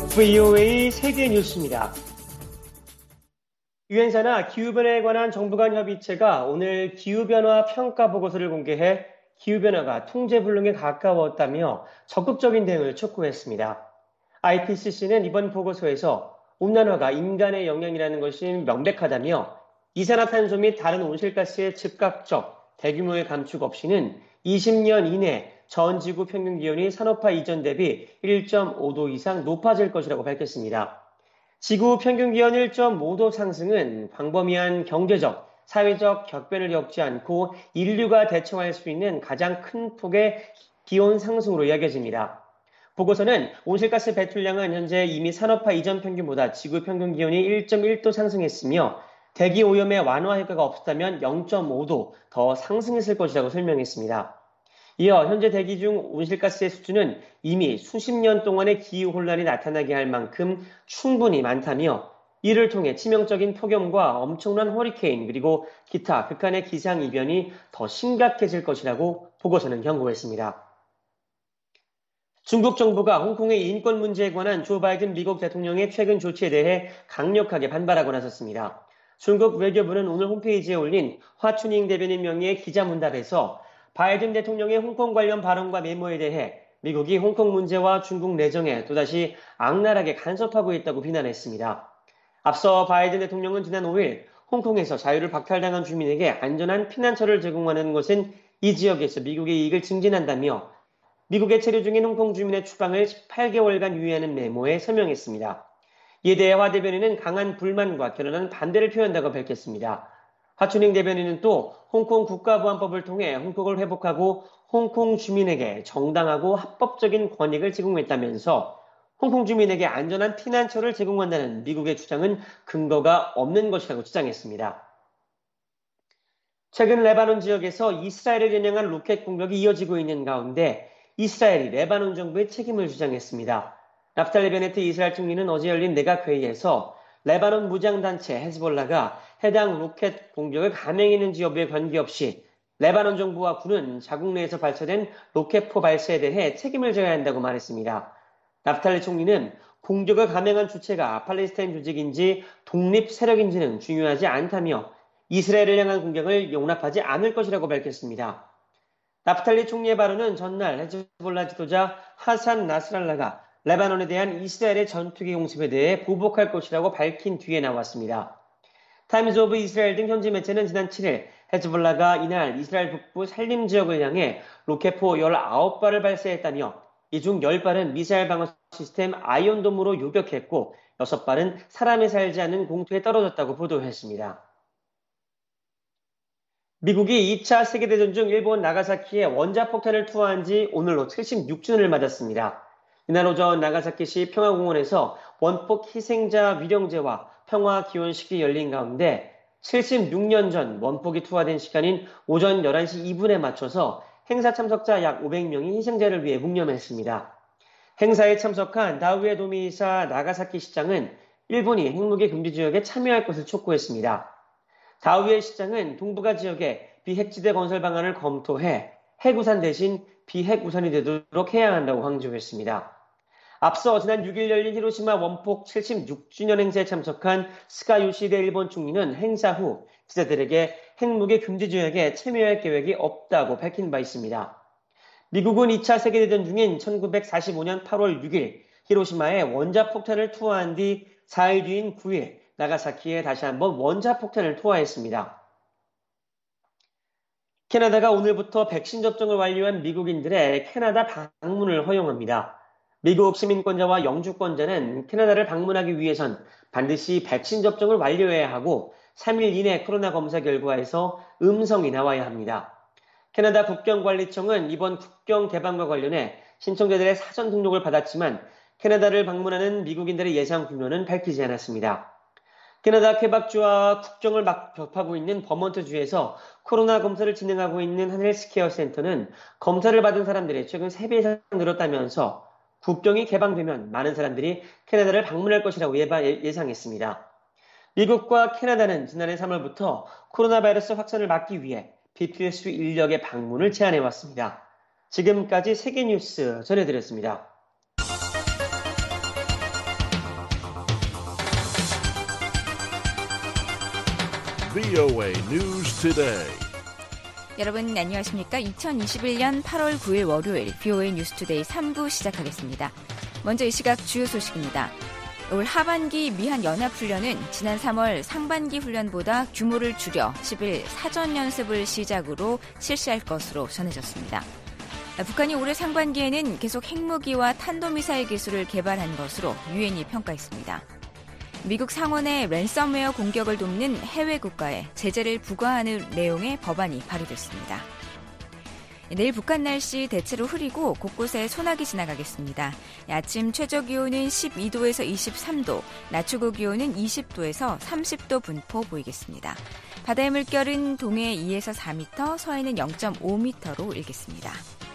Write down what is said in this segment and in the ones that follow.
VOA 세계 뉴스입니다. 유엔사나 기후변화에 관한 정부 간 협의체가 오늘 기후변화 평가 보고서를 공개해 기후변화가 통제불능에 가까웠다며 적극적인 대응을 촉구했습니다. IPCC는 이번 보고서에서 온난화가 인간의 영향이라는 것이 명백하다며 이산화탄소 및 다른 온실가스의 즉각적 대규모의 감축 없이는 20년 이내 전 지구 평균 기온이 산업화 이전 대비 1.5도 이상 높아질 것이라고 밝혔습니다. 지구 평균 기온 1.5도 상승은 광범위한 경제적, 사회적 격변을 겪지 않고 인류가 대처할 수 있는 가장 큰 폭의 기온 상승으로 여겨집니다. 보고서는 온실가스 배출량은 현재 이미 산업화 이전 평균보다 지구 평균 기온이 1.1도 상승했으며 대기 오염의 완화 효과가 없었다면 0.5도 더 상승했을 것이라고 설명했습니다. 이어 현재 대기 중 온실가스의 수준은 이미 수십 년 동안의 기후혼란이 나타나게 할 만큼 충분히 많다며 이를 통해 치명적인 폭염과 엄청난 허리케인 그리고 기타 극한의 기상이변이 더 심각해질 것이라고 보고서는 경고했습니다. 중국 정부가 홍콩의 인권 문제에 관한 조 바이든 미국 대통령의 최근 조치에 대해 강력하게 반발하고 나섰습니다. 중국 외교부는 오늘 홈페이지에 올린 화춘잉 대변인 명의의 기자문답에서 바이든 대통령의 홍콩 관련 발언과 메모에 대해 미국이 홍콩 문제와 중국 내정에 또다시 악랄하게 간섭하고 있다고 비난했습니다. 앞서 바이든 대통령은 지난 5일 홍콩에서 자유를 박탈당한 주민에게 안전한 피난처를 제공하는 것은 이 지역에서 미국의 이익을 증진한다며 미국에 체류 중인 홍콩 주민의 추방을 18개월간 유예하는 메모에 서명했습니다. 이에 대해 화 대변인은 강한 불만과 결연한 반대를 표한다고 밝혔습니다. 화춘잉 대변인은 또 홍콩 국가보안법을 통해 홍콩을 회복하고 홍콩 주민에게 정당하고 합법적인 권익을 제공했다면서 홍콩 주민에게 안전한 피난처를 제공한다는 미국의 주장은 근거가 없는 것이라고 주장했습니다. 최근 레바논 지역에서 이스라엘을 겨냥한 로켓 공격이 이어지고 있는 가운데 이스라엘이 레바논 정부의 책임을 주장했습니다. 나프탈리 베네트 이스라엘 총리는 어제 열린 내각회의에서 레바논 무장단체 헤즈볼라가 해당 로켓 공격을 감행했는지 여부에 관계없이 레바논 정부와 군은 자국 내에서 발사된 로켓포 발사에 대해 책임을 져야 한다고 말했습니다. 나프탈리 총리는 공격을 감행한 주체가 팔레스타인 조직인지 독립 세력인지는 중요하지 않다며 이스라엘을 향한 공격을 용납하지 않을 것이라고 밝혔습니다. 나프탈리 총리의 발언은 전날 헤즈볼라 지도자 하산 나스랄라가 레바논에 대한 이스라엘의 전투기 공습에 대해 보복할 것이라고 밝힌 뒤에 나왔습니다. 타임즈 오브 이스라엘 등 현지 매체는 지난 7일 헤즈볼라가 이날 이스라엘 북부 살림 지역을 향해 로켓포 19발을 발사했다며 이 중 10발은 미사일 방어 시스템 아이언돔으로 요격했고 6발은 사람이 살지 않는 공터에 떨어졌다고 보도했습니다. 미국이 2차 세계대전 중 일본 나가사키에 원자폭탄을 투하한 지 오늘로 76주년을 맞았습니다. 이날 오전 나가사키시 평화공원에서 원폭 희생자 위령제와 평화기원식이 열린 가운데 76년 전 원폭이 투하된 시간인 오전 11시 2분에 맞춰서 행사 참석자 약 500명이 희생자를 위해 묵념했습니다. 행사에 참석한 다우에 도미이사 나가사키 시장은 일본이 핵무기 금지 지역에 참여할 것을 촉구했습니다. 다우에 시장은 동북아 지역에 비핵지대 건설 방안을 검토해 핵우산 대신 비핵우산이 되도록 해야 한다고 강조했습니다. 앞서 지난 6일 열린 히로시마 원폭 76주년 행사에 참석한 스가 요시히데 일본 총리는 행사 후 기자들에게 핵무기 금지 조약에 참여할 계획이 없다고 밝힌 바 있습니다. 미국은 2차 세계대전 중인 1945년 8월 6일 히로시마에 원자폭탄을 투하한 뒤 4일 뒤인 9일 나가사키에 다시 한번 원자폭탄을 투하했습니다. 캐나다가 오늘부터 백신 접종을 완료한 미국인들의 캐나다 방문을 허용합니다. 미국 시민권자와 영주권자는 캐나다를 방문하기 위해선 반드시 백신 접종을 완료해야 하고 3일 이내 코로나 검사 결과에서 음성이 나와야 합니다. 캐나다 국경관리청은 이번 국경 개방과 관련해 신청자들의 사전 등록을 받았지만 캐나다를 방문하는 미국인들의 예상 규모는 밝히지 않았습니다. 캐나다 퀘벡주와 국경을 막 접하고 있는 버몬트주에서 코로나 검사를 진행하고 있는 한 헬스케어 센터는 검사를 받은 사람들이 최근 3배 이상 늘었다면서 국경이 개방되면 많은 사람들이 캐나다를 방문할 것이라고 예상했습니다. 미국과 캐나다는 지난해 3월부터 코로나 바이러스 확산을 막기 위해 비필수 인력의 방문을 제한해왔습니다. 지금까지 세계뉴스 전해드렸습니다. VOA News Today. 여러분 안녕하십니까? 2021년 8월 9일 월요일 VOA 뉴스투데이 3부 시작하겠습니다. 먼저 이 시각 주요 소식입니다. 올 하반기 미한 연합훈련은 지난 3월 상반기 훈련보다 규모를 줄여 10일 사전 연습을 시작으로 실시할 것으로 전해졌습니다. 북한이 올해 상반기에는 계속 핵무기와 탄도미사일 기술을 개발한 것으로 유엔이 평가했습니다. 미국 상원의 랜섬웨어 공격을 돕는 해외 국가에 제재를 부과하는 내용의 법안이 발의됐습니다. 내일 북한 날씨 대체로 흐리고 곳곳에 소나기 지나가겠습니다. 아침 최저기온은 12도에서 23도, 낮 최고 기온은 20도에서 30도 분포 보이겠습니다. 바다의 물결은 동해 2에서 4m, 서해는 0.5m로 일겠습니다.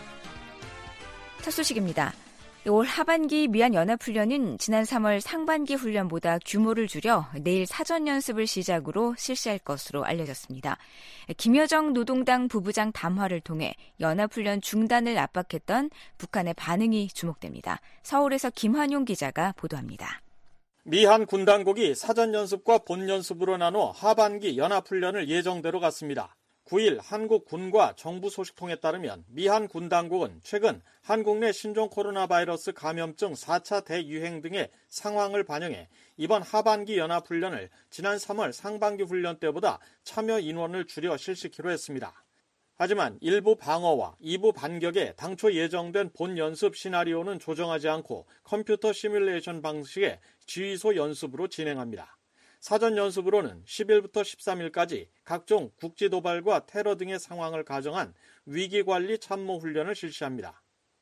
첫 소식입니다. 올 하반기 미한 연합훈련은 지난 3월 상반기 훈련보다 규모를 줄여 내일 사전 연습을 시작으로 실시할 것으로 알려졌습니다. 김여정 노동당 부부장 담화를 통해 연합훈련 중단을 압박했던 북한의 반응이 주목됩니다. 서울에서 김환용 기자가 보도합니다. 미한 군 당국이 사전 연습과 본 연습으로 나눠 하반기 연합훈련을 예정대로 갔습니다. 9일 한국 군과 정부 소식통에 따르면 미한 군 당국은 최근 한국 내 신종 코로나 바이러스 감염증 4차 대유행 등의 상황을 반영해 이번 하반기 연합훈련을 지난 3월 상반기 훈련 때보다 참여 인원을 줄여 실시키로 했습니다. 하지만 일부 방어와 2부 반격에 당초 예정된 본 연습 시나리오는 조정하지 않고 컴퓨터 시뮬레이션 방식의 지휘소 연습으로 진행합니다. 사전 연습으로는 10일부터 13일까지 각종 국지 도발과 테러 등의 상황을 가정한 위기관리 참모 훈련을 실시합니다.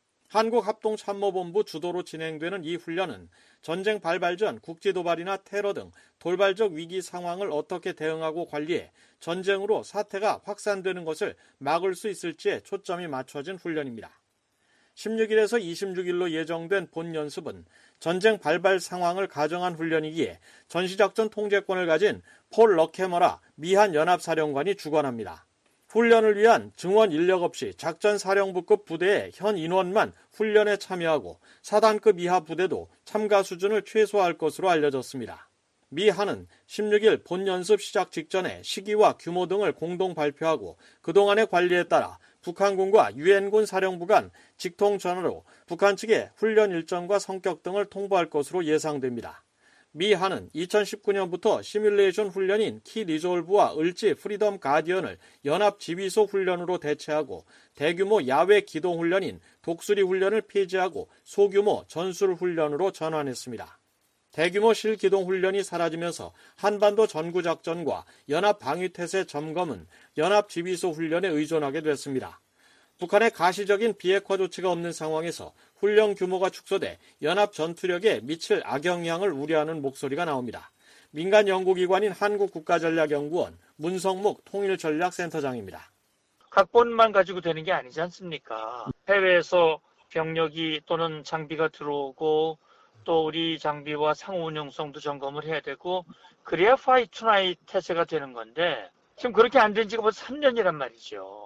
한국합동참모본부 주도로 진행되는 이 훈련은 전쟁 발발 전 국지 도발이나 테러 등 돌발적 위기 상황을 어떻게 대응하고 관리해 전쟁으로 사태가 확산되는 것을 막을 수 있을지에 초점이 맞춰진 훈련입니다. 16일에서 26일로 예정된 본 연습은 전쟁 발발 상황을 가정한 훈련이기에 전시작전 통제권을 가진 폴 러케머라 미한 연합사령관이 주관합니다. 훈련을 위한 증원 인력 없이 작전사령부급 부대의 현 인원만 훈련에 참여하고 사단급 이하 부대도 참가 수준을 최소화할 것으로 알려졌습니다. 미한은 16일 본 연습 시작 직전에 시기와 규모 등을 공동 발표하고 그동안의 관리에 따라 북한군과 유엔군 사령부 간 직통 전화로 북한 측의 훈련 일정과 성격 등을 통보할 것으로 예상됩니다. 미한은 2019년부터 시뮬레이션 훈련인 키 리졸브와 을지 프리덤 가디언을 연합 지휘소 훈련으로 대체하고 대규모 야외 기동 훈련인 독수리 훈련을 폐지하고 소규모 전술 훈련으로 전환했습니다. 대규모 실기동 훈련이 사라지면서 한반도 전구작전과 연합방위태세 점검은 연합지휘소 훈련에 의존하게 됐습니다. 북한의 가시적인 비핵화 조치가 없는 상황에서 훈련 규모가 축소돼 연합 전투력에 미칠 악영향을 우려하는 목소리가 나옵니다. 민간 연구기관인 한국국가전략연구원 문성묵 통일전략센터장입니다. 각본만 가지고 되는 게 아니지 않습니까? 해외에서 병력이 또는 장비가 들어오고 또 우리 장비와 상호 운용성도 점검을 해야 되고 그래야 파이트 투나잇 태세가 되는 건데 지금 그렇게 안 된 지가 벌써 3년이란 말이죠.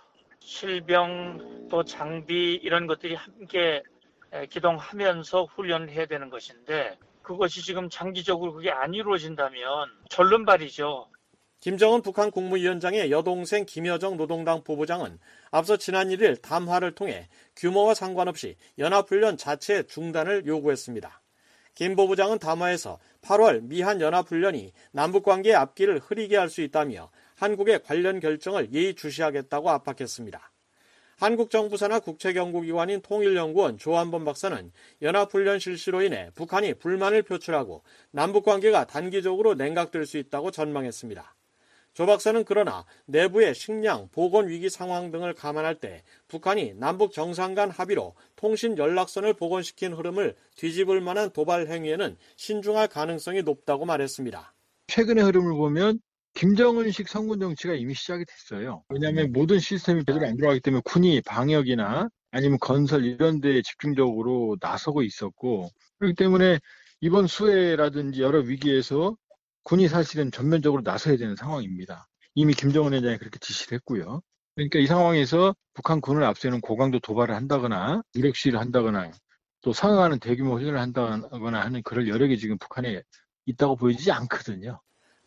실병 또 장비 이런 것들이 함께 기동하면서 훈련을 해야 되는 것인데 그것이 지금 장기적으로 그게 안 이루어진다면 절름발이죠. 김정은 북한 국무위원장의 여동생 김여정 노동당 부부장은 앞서 지난 1일 담화를 통해 규모와 상관없이 연합훈련 자체 중단을 요구했습니다. 김 부부장은 담화에서 8월 미한 연합훈련이 남북관계의 앞길을 흐리게 할 수 있다며 한국의 관련 결정을 예의주시하겠다고 압박했습니다. 한국 정부 산하 국책연구기관인 통일연구원 조한범 박사는 연합훈련 실시로 인해 북한이 불만을 표출하고 남북관계가 단기적으로 냉각될 수 있다고 전망했습니다. 조 박사는 그러나 내부의 식량, 보건 위기 상황 등을 감안할 때 북한이 남북 정상 간 합의로 통신 연락선을 복원시킨 흐름을 뒤집을 만한 도발 행위에는 신중할 가능성이 높다고 말했습니다. 최근의 흐름을 보면 김정은식 성군 정치가 이미 시작이 됐어요. 왜냐하면 모든 시스템이 제대로 안 들어가기 때문에 군이 방역이나 아니면 건설 이런 데에 집중적으로 나서고 있었고 그렇기 때문에 이번 수해라든지 여러 위기에서 군이 사실은 전면적으로 나서야 되는 상황입니다. 이미 김정은 위원장이 그렇게 지시를 했고요. 그러니까 이 상황에서 북한 군을 앞세우는 고강도 도발을 한다거나 무력 시위를 한다거나 또 상응하는 대규모 훈련을 한다거나 하는 그럴 여력이 지금 북한에 있다고 보이지 않거든요.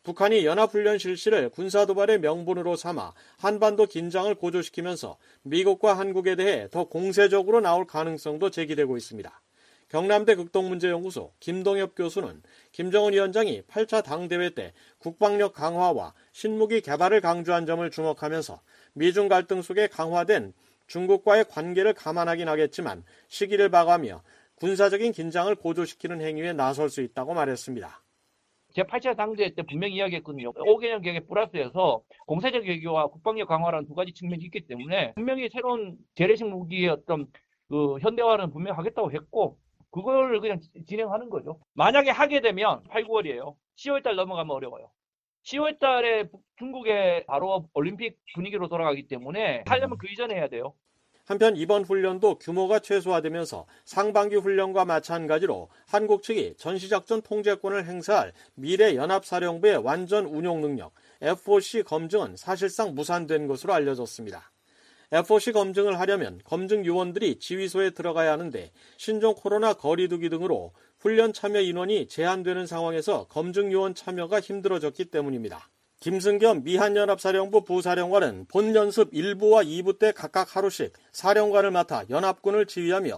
북한이 연합훈련 실시를 군사도발의 명분으로 삼아 한반도 긴장을 고조시키면서 미국과 한국에 대해 더 공세적으로 나올 가능성도 제기되고 있습니다. 경남대 극동문제연구소 김동엽 교수는 김정은 위원장이 8차 당대회 때 국방력 강화와 신무기 개발을 강조한 점을 주목하면서 미중 갈등 속에 강화된 중국과의 관계를 감안하긴 하겠지만 시기를 봐가며 군사적인 긴장을 고조시키는 행위에 나설 수 있다고 말했습니다. 제가 8차 당대회 때 분명히 이야기했거든요. 5개년 계획 플러스해서 공세적 외교와 국방력 강화라는 두 가지 측면이 있기 때문에 분명히 새로운 재래식 무기의 어떤 그 현대화는 분명히 하겠다고 했고 그걸 그냥 진행하는 거죠. 만약에 하게 되면 8, 9월이에요. 10월달 넘어가면 어려워요. 10월달에 중국에 바로 올림픽 분위기로 돌아가기 때문에 하려면 그 이전에 해야 돼요. 한편 이번 훈련도 규모가 최소화되면서 상반기 훈련과 마찬가지로 한국 측이 전시작전 통제권을 행사할 미래연합사령부의 완전 운용 능력 FOC 검증은 사실상 무산된 것으로 알려졌습니다. FOC 검증을 하려면 검증 요원들이 지휘소에 들어가야 하는데 신종 코로나 거리두기 등으로 훈련 참여 인원이 제한되는 상황에서 검증 요원 참여가 힘들어졌기 때문입니다. 김승겸 미한연합사령부 부사령관은 본 연습 1부와 2부 때 각각 하루씩 사령관을 맡아 연합군을 지휘하며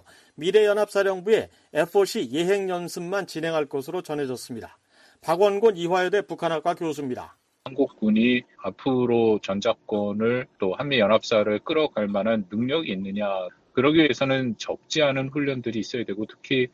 미래연합사령부의 FOC 예행 연습만 진행할 것으로 전해졌습니다. 박원곤 이화여대 북한학과 교수입니다. 한국군이 앞으로 전작권을 또 한미연합사를 끌어갈 만한 능력이 있느냐. 그러기 위해서는 적지 않은 훈련들이 있어야 되고 특히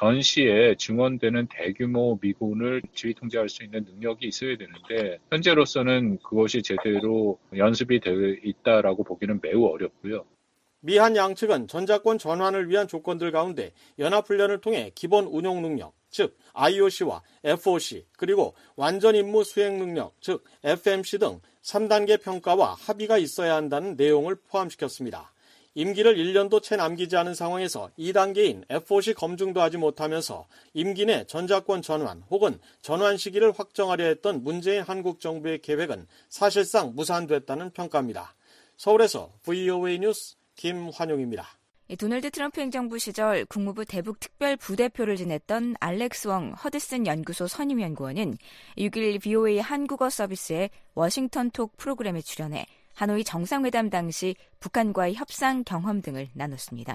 전시에 증원되는 대규모 미군을 지휘 통제할 수 있는 능력이 있어야 되는데 현재로서는 그것이 제대로 연습이 되어 있다라고 보기는 매우 어렵고요. 미한 양측은 전작권 전환을 위한 조건들 가운데 연합훈련을 통해 기본 운용 능력, 즉 IOC와 FOC, 그리고 완전 임무 수행 능력, 즉 FMC 등 3단계 평가와 합의가 있어야 한다는 내용을 포함시켰습니다. 임기를 1년도 채 남기지 않은 상황에서 2단계인 FOC 검증도 하지 못하면서 임기 내 전작권 전환 혹은 전환 시기를 확정하려 했던 문재인 한국 정부의 계획은 사실상 무산됐다는 평가입니다. 서울에서 VOA 뉴스 김환용입니다. 도널드 트럼프 행정부 시절 국무부 대북 특별 부대표를 지냈던 알렉스 웡 허드슨 연구소 선임연구원은 6일 VOA 한국어 서비스의 워싱턴 톡 프로그램에 출연해 하노이 정상회담 당시 북한과의 협상 경험 등을 나눴습니다.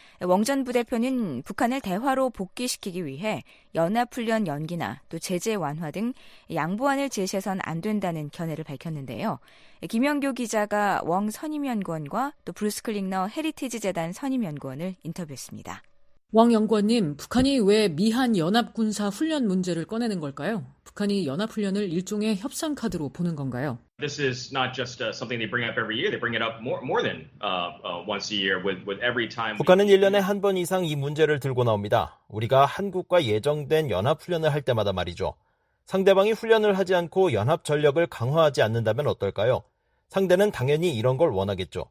웡 전 부대표는 북한을 대화로 복귀시키기 위해 연합훈련 연기나 또 제재 완화 등 양보안을 제시해선 안 된다는 견해를 밝혔는데요. 김영교 기자가 웡 선임연구원과 또 브루스 클링너 헤리티지 재단 선임연구원을 인터뷰했습니다. 왕 연구원님, 북한이 왜 미한 연합군사 훈련 문제를 꺼내는 걸까요? 북한이 연합훈련을 일종의 협상 카드로 보는 건가요? This is not just something they bring up every year. They bring it up more than once a year with every time. 북한은 1년에 한 번 이상 이 문제를 들고 나옵니다. 우리가 한국과 예정된 연합훈련을 할 때마다 말이죠. 상대방이 훈련을 하지 않고 연합 전력을 강화하지 않는다면 어떨까요? 상대는 당연히 이런 걸 원하겠죠.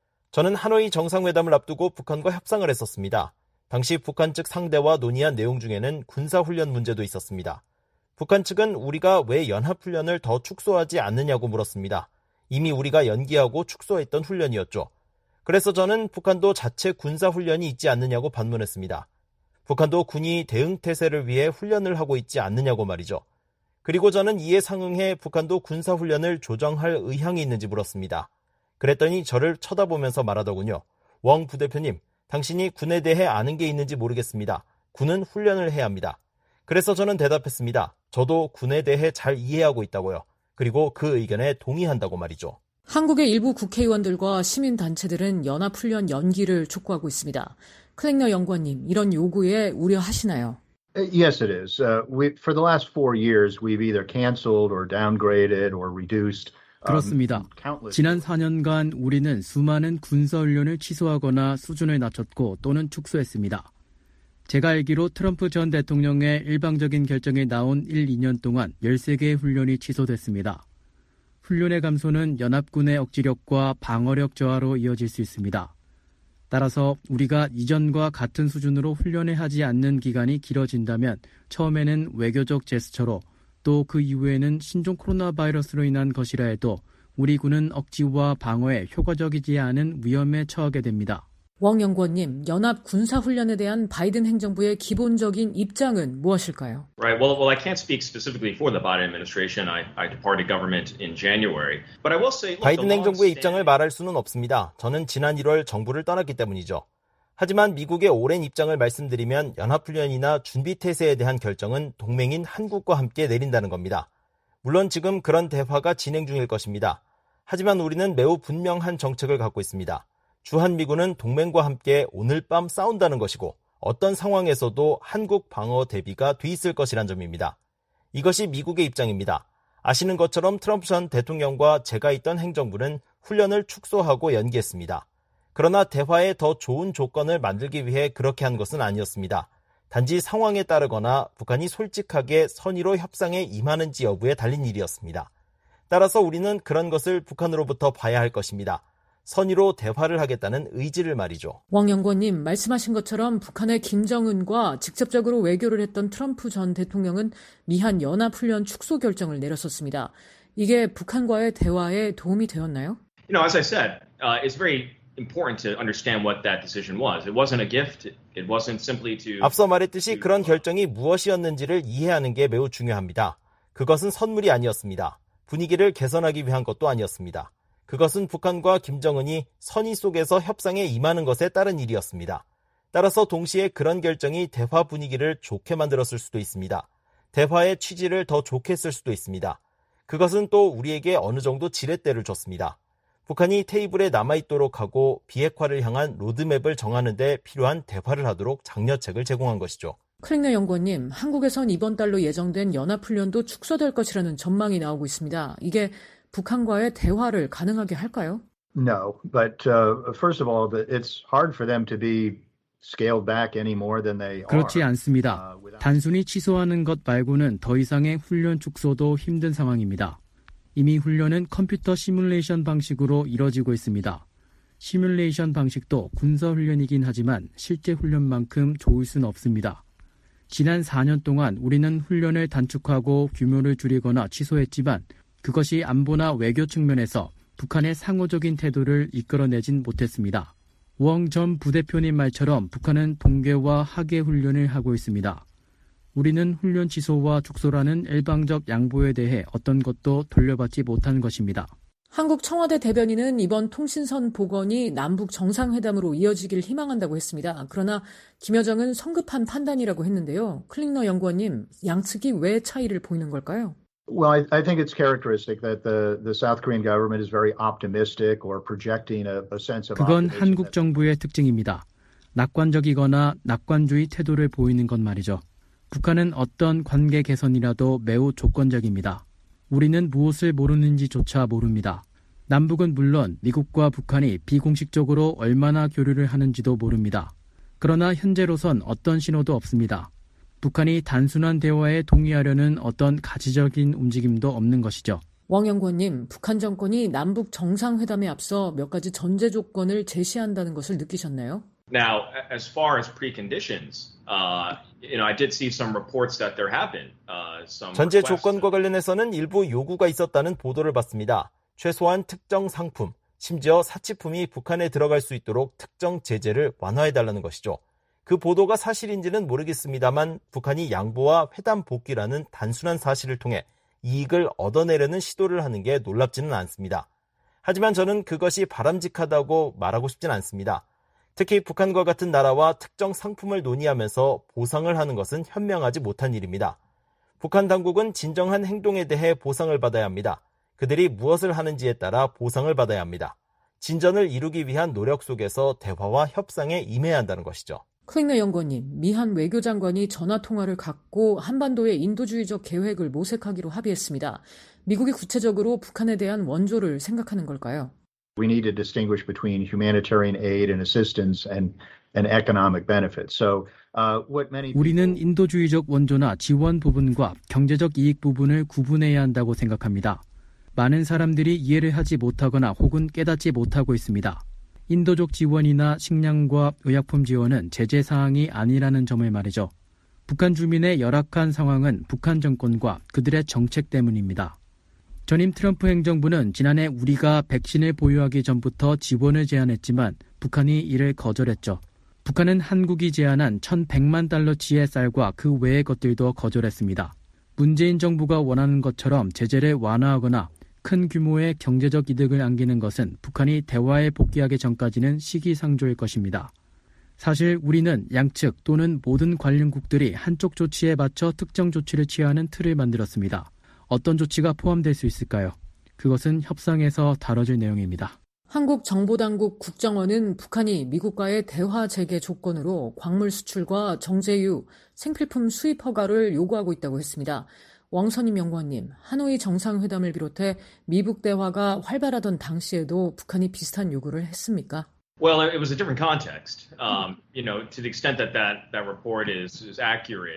저는 하노이 정상회담을 앞두고 북한과 협상을 했었습니다. 당시 북한 측 상대와 논의한 내용 중에는 군사훈련 문제도 있었습니다. 북한 측은 우리가 왜 연합훈련을 더 축소하지 않느냐고 물었습니다. 이미 우리가 연기하고 축소했던 훈련이었죠. 그래서 저는 북한도 자체 군사훈련이 있지 않느냐고 반문했습니다. 북한도 군이 대응태세를 위해 훈련을 하고 있지 않느냐고 말이죠. 그리고 저는 이에 상응해 북한도 군사훈련을 조정할 의향이 있는지 물었습니다. 그랬더니 저를 쳐다보면서 말하더군요. 웡 부대표님, 당신이 군에 대해 아는 게 있는지 모르겠습니다. 군은 훈련을 해야 합니다. 그래서 저는 대답했습니다. 저도 군에 대해 잘 이해하고 있다고요. 그리고 그 의견에 동의한다고 말이죠. 한국의 일부 국회의원들과 시민단체들은 연합훈련 연기를 촉구하고 있습니다. 클링너 연구원님, 이런 요구에 우려하시나요? Yes, it is. For the last 4 years, we've either canceled or downgraded or reduced. 그렇습니다. 지난 4년간 우리는 수많은 군사훈련을 취소하거나 수준을 낮췄고 또는 축소했습니다. 제가 알기로 트럼프 전 대통령의 일방적인 결정에 나온 1, 2년 동안 13개의 훈련이 취소됐습니다. 훈련의 감소는 연합군의 억지력과 방어력 저하로 이어질 수 있습니다. 따라서 우리가 이전과 같은 수준으로 훈련을 하지 않는 기간이 길어진다면 처음에는 외교적 제스처로 또 그 이후에는 신종 코로나 바이러스로 인한 것이라 해도 우리 군은 억지와 방어에 효과적이지 않은 위험에 처하게 됩니다. 왕연구원님, 연합 군사훈련에 대한 바이든 행정부의 기본적인 입장은 무엇일까요? Right. Well, I can't speak specifically for the Biden administration. I departed government in January. But I will say, 바이든 행정부의 입장을 말할 수는 없습니다. 저는 지난 1월 정부를 떠났기 때문이죠. 하지만 미국의 오랜 입장을 말씀드리면 연합훈련이나 준비태세에 대한 결정은 동맹인 한국과 함께 내린다는 겁니다. 물론 지금 그런 대화가 진행 중일 것입니다. 하지만 우리는 매우 분명한 정책을 갖고 있습니다. 주한미군은 동맹과 함께 오늘 밤 싸운다는 것이고 어떤 상황에서도 한국 방어 대비가 돼 있을 것이란 점입니다. 이것이 미국의 입장입니다. 아시는 것처럼 트럼프 전 대통령과 제가 있던 행정부는 훈련을 축소하고 연기했습니다. 그러나 대화에 더 좋은 조건을 만들기 위해 그렇게 한 것은 아니었습니다. 단지 상황에 따르거나 북한이 솔직하게 선의로 협상에 임하는지 여부에 달린 일이었습니다. 따라서 우리는 그런 것을 북한으로부터 봐야 할 것입니다. 선의로 대화를 하겠다는 의지를 말이죠. 왕연구원님, 말씀하신 것처럼 북한의 김정은과 직접적으로 외교를 했던 트럼프 전 대통령은 미한 연합훈련 축소 결정을 내렸었습니다. 이게 북한과의 대화에 도움이 되었나요? As I said, it's very important to understand what that decision was. It wasn't a gift. It wasn't simply to. 앞서 말했듯이 그런 결정이 무엇이었는지를 이해하는 게 매우 중요합니다. 그것은 선물이 아니었습니다. 분위기를 개선하기 위한 것도 아니었습니다. 그것은 북한과 김정은이 선의 속에서 협상에 임하는 것에 따른 일이었습니다. 따라서 동시에 그런 결정이 대화 분위기를 좋게 만들었을 수도 있습니다. 대화의 취지를 더 좋게 했을 수도 있습니다. 그것은 또 우리에게 어느 정도 지렛대를 줬습니다. 북한이 테이블에 남아있도록 하고 비핵화를 향한 로드맵을 정하는 데 필요한 대화를 하도록 장려책을 제공한 것이죠. 클링너 연구원님, 한국에선 이번 달로 예정된 연합훈련도 축소될 것이라는 전망이 나오고 있습니다. 이게 북한과의 대화를 가능하게 할까요? No, but first of all, it's hard for them to be scaled back any more than they are. 그렇지 않습니다. 단순히 취소하는 것 말고는 더 이상의 훈련 축소도 힘든 상황입니다. 이미 훈련은 컴퓨터 시뮬레이션 방식으로 이뤄지고 있습니다. 시뮬레이션 방식도 군사훈련이긴 하지만 실제 훈련만큼 좋을 수는 없습니다. 지난 4년 동안 우리는 훈련을 단축하고 규모를 줄이거나 취소했지만 그것이 안보나 외교 측면에서 북한의 상호적인 태도를 이끌어내진 못했습니다. 웡 전 부대표님 말처럼 북한은 동계와 하계 훈련을 하고 있습니다. 우리는 훈련 취소와 축소라는 일방적 양보에 대해 어떤 것도 돌려받지 못한 것입니다. 한국 청와대 대변인은 이번 통신선 복원이 남북 정상회담으로 이어지길 희망한다고 했습니다. 그러나 김여정은 성급한 판단이라고 했는데요. 클링너 연구원님, 양측이 왜 차이를 보이는 걸까요? Well, I think it's characteristic that the South Korean government is very optimistic or projecting a sense of 그건 optimism. 한국 정부의 특징입니다. 낙관적이거나 낙관주의 태도를 보이는 것 말이죠. 북한은 어떤 관계 개선이라도 매우 조건적입니다. 우리는 무엇을 모르는지조차 모릅니다. 남북은 물론 미국과 북한이 비공식적으로 얼마나 교류를 하는지도 모릅니다. 그러나 현재로선 어떤 신호도 없습니다. 북한이 단순한 대화에 동의하려는 어떤 가시적인 움직임도 없는 것이죠. 왕 연구원님, 북한 정권이 남북 정상회담에 앞서 몇 가지 전제 조건을 제시한다는 것을 느끼셨나요? Now, as far as preconditions, I did see some reports that there have been some. 전제 조건과 관련해서는 일부 요구가 있었다는 보도를 봤습니다. 최소한 특정 상품, 심지어 사치품이 북한에 들어갈 수 있도록 특정 제재를 완화해달라는 것이죠. 그 보도가 사실인지는 모르겠습니다만 북한이 양보와 회담 복귀라는 단순한 사실을 통해 이익을 얻어내려는 시도를 하는 게 놀랍지는 않습니다. 하지만 저는 그것이 바람직하다고 말하고 싶진 않습니다. 특히 북한과 같은 나라와 특정 상품을 논의하면서 보상을 하는 것은 현명하지 못한 일입니다. 북한 당국은 진정한 행동에 대해 보상을 받아야 합니다. 그들이 무엇을 하는지에 따라 보상을 받아야 합니다. 진전을 이루기 위한 노력 속에서 대화와 협상에 임해야 한다는 것이죠. 클링너 연구원님, 미한 외교장관이 전화통화를 갖고 한반도의 인도주의적 계획을 모색하기로 합의했습니다. 미국이 구체적으로 북한에 대한 원조를 생각하는 걸까요? We need to distinguish between humanitarian aid and assistance and economic benefits. So, what many 우리는 인도주의적 원조나 지원 부분과 경제적 이익 부분을 구분해야 한다고 생각합니다. 많은 사람들이 이해를 하지 못하거나 혹은 깨닫지 못하고 있습니다. 인도적 지원이나 식량과 의약품 지원은 제재 사항이 아니라는 점을 말이죠. 북한 주민의 열악한 상황은 북한 정권과 그들의 정책 때문입니다. 전임 트럼프 행정부는 지난해 우리가 백신을 보유하기 전부터 지원을 제안했지만 북한이 이를 거절했죠. 북한은 한국이 제안한 1,100만 달러치의 쌀과 그 외의 것들도 거절했습니다. 문재인 정부가 원하는 것처럼 제재를 완화하거나 큰 규모의 경제적 이득을 안기는 것은 북한이 대화에 복귀하기 전까지는 시기상조일 것입니다. 사실 우리는 양측 또는 모든 관련국들이 한쪽 조치에 맞춰 특정 조치를 취하는 틀을 만들었습니다. 어떤 조치가 포함될 수 있을까요? 그것은 협상에서 다뤄질 내용입니다. 한국 정보당국 국정원은 북한이 미국과의 대화 재개 조건으로 광물 수출과 정제유, 생필품 수입 허가를 요구하고 있다고 했습니다. 왕선임 연구원님, 하노이 정상회담을 비롯해 미북 대화가 활발하던 당시에도 북한이 비슷한 요구를 했습니까? Well, it was a different context. To the extent that report is accurate,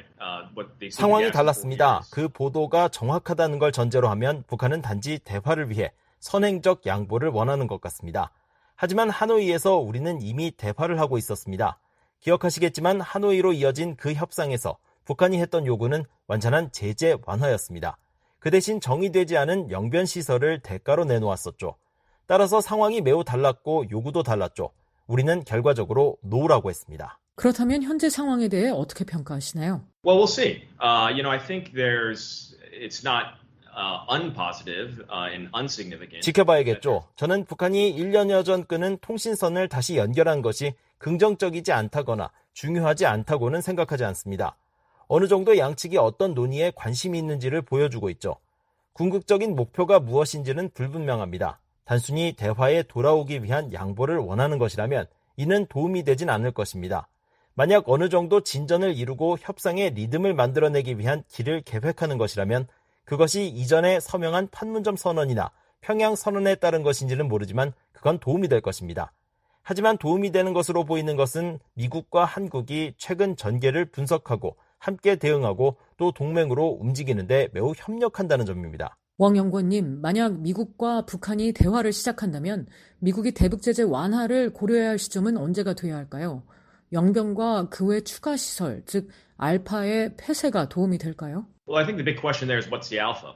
상황이 달랐습니다. 그 보도가 정확하다는 걸 전제로 하면 북한은 단지 대화를 위해 선행적 양보를 원하는 것 같습니다. 하지만 하노이에서 우리는 이미 대화를 하고 있었습니다. 기억하시겠지만 하노이로 이어진 그 협상에서 북한이 했던 요구는 완전한 제재 완화였습니다. 그 대신 정의되지 않은 영변 시설을 대가로 내놓았었죠. 따라서 상황이 매우 달랐고 요구도 달랐죠. 우리는 결과적으로 노라고 했습니다. 그렇다면 현재 상황에 대해 어떻게 평가하시나요? Well, we'll see. I think it's not unpositive and unsignificant. 지켜봐야겠죠. 저는 북한이 1년여 전 끊은 통신선을 다시 연결한 것이 긍정적이지 않다거나 중요하지 않다고는 생각하지 않습니다. 어느 정도 양측이 어떤 논의에 관심이 있는지를 보여주고 있죠. 궁극적인 목표가 무엇인지는 불분명합니다. 단순히 대화에 돌아오기 위한 양보를 원하는 것이라면 이는 도움이 되진 않을 것입니다. 만약 어느 정도 진전을 이루고 협상의 리듬을 만들어내기 위한 길을 계획하는 것이라면 그것이 이전에 서명한 판문점 선언이나 평양 선언에 따른 것인지는 모르지만 그건 도움이 될 것입니다. 하지만 도움이 되는 것으로 보이는 것은 미국과 한국이 최근 전개를 분석하고 함께 대응하고 또 동맹으로 움직이는데 매우 협력한다는 점입니다. 왕 연구원님, 만약 미국과 북한이 대화를 시작한다면 미국이 대북 제재 완화를 고려해야 할 시점은 언제가 돼야 할까요? 영변과 그 외 추가 시설, 즉 알파의 폐쇄가 도움이 될까요? Well, I think the big question there is what's the alpha?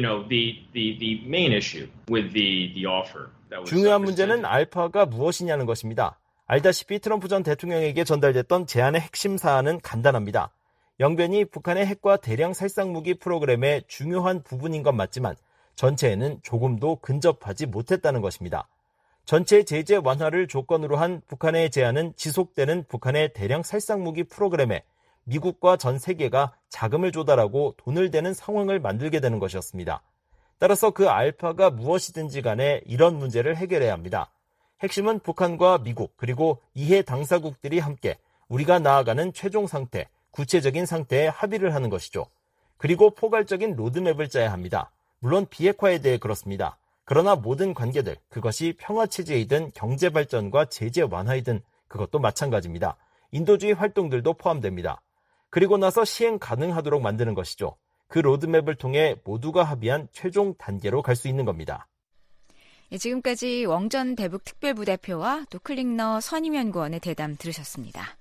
The main issue with the offer. 중요한 문제는 알파가 무엇이냐는 것입니다. 알다시피 트럼프 전 대통령에게 전달됐던 제안의 핵심 사안은 간단합니다. 영변이 북한의 핵과 대량 살상무기 프로그램의 중요한 부분인 건 맞지만 전체에는 조금도 근접하지 못했다는 것입니다. 전체 제재 완화를 조건으로 한 북한의 제안은 지속되는 북한의 대량 살상무기 프로그램에 미국과 전 세계가 자금을 조달하고 돈을 대는 상황을 만들게 되는 것이었습니다. 따라서 그 알파가 무엇이든지 간에 이런 문제를 해결해야 합니다. 핵심은 북한과 미국 그리고 이해 당사국들이 함께 우리가 나아가는 최종 상태, 구체적인 상태에 합의를 하는 것이죠. 그리고 포괄적인 로드맵을 짜야 합니다. 물론 비핵화에 대해 그렇습니다. 그러나 모든 관계들, 그것이 평화체제이든 경제발전과 제재 완화이든 그것도 마찬가지입니다. 인도주의 활동들도 포함됩니다. 그리고 나서 시행 가능하도록 만드는 것이죠. 그 로드맵을 통해 모두가 합의한 최종 단계로 갈 수 있는 겁니다. 지금까지 왕전 대북 특별부대표와 또 클링너 선임 연구원의 대담 들으셨습니다.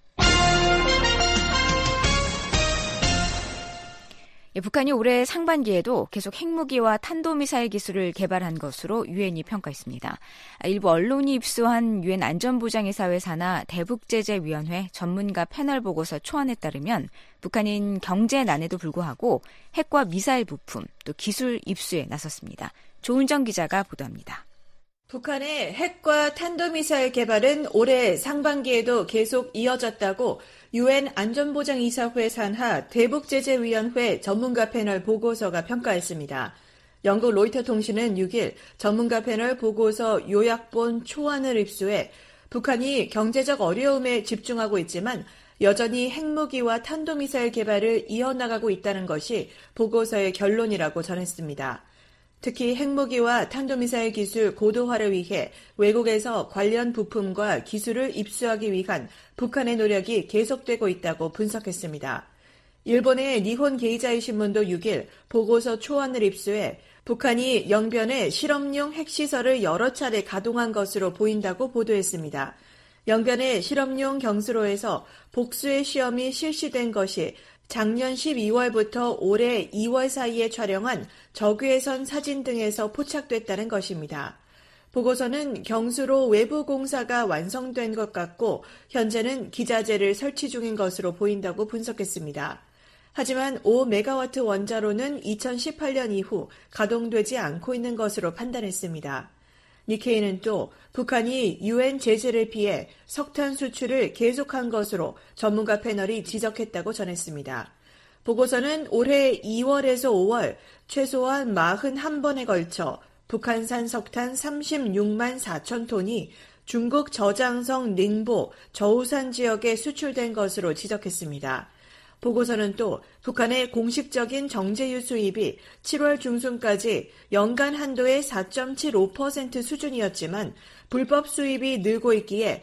북한이 올해 상반기에도 계속 핵무기와 탄도미사일 기술을 개발한 것으로 유엔이 평가했습니다. 일부 언론이 입수한 유엔 안전보장이사회 산하 대북제재위원회 전문가 패널 보고서 초안에 따르면 북한인 경제난에도 불구하고 핵과 미사일 부품 또 기술 입수에 나섰습니다. 조은정 기자가 보도합니다. 북한의 핵과 탄도미사일 개발은 올해 상반기에도 계속 이어졌다고 유엔 안전보장이사회 산하 대북제재위원회 전문가 패널 보고서가 평가했습니다. 영국 로이터 통신은 6일 전문가 패널 보고서 요약본 초안을 입수해 북한이 경제적 어려움에 집중하고 있지만 여전히 핵무기와 탄도미사일 개발을 이어나가고 있다는 것이 보고서의 결론이라고 전했습니다. 특히 핵무기와 탄도미사일 기술 고도화를 위해 외국에서 관련 부품과 기술을 입수하기 위한 북한의 노력이 계속되고 있다고 분석했습니다. 일본의 니혼 게이자이 신문도 6일 보고서 초안을 입수해 북한이 영변에 실험용 핵시설을 여러 차례 가동한 것으로 보인다고 보도했습니다. 영변의 실험용 경수로에서 복수의 시험이 실시된 것이 작년 12월부터 올해 2월 사이에 촬영한 적외선 사진 등에서 포착됐다는 것입니다. 보고서는 경수로 외부 공사가 완성된 것 같고 현재는 기자재를 설치 중인 것으로 보인다고 분석했습니다. 하지만 5메가와트 원자로는 2018년 이후 가동되지 않고 있는 것으로 판단했습니다. 니케이는 또 북한이 유엔 제재를 피해 석탄 수출을 계속한 것으로 전문가 패널이 지적했다고 전했습니다. 보고서는 올해 2월에서 5월 최소한 41번에 걸쳐 북한산 석탄 36만 4천 톤이 중국 저장성 닝보 저우산 지역에 수출된 것으로 지적했습니다. 보고서는 또 북한의 공식적인 정제유 수입이 7월 중순까지 연간 한도의 4.75% 수준이었지만 불법 수입이 늘고 있기에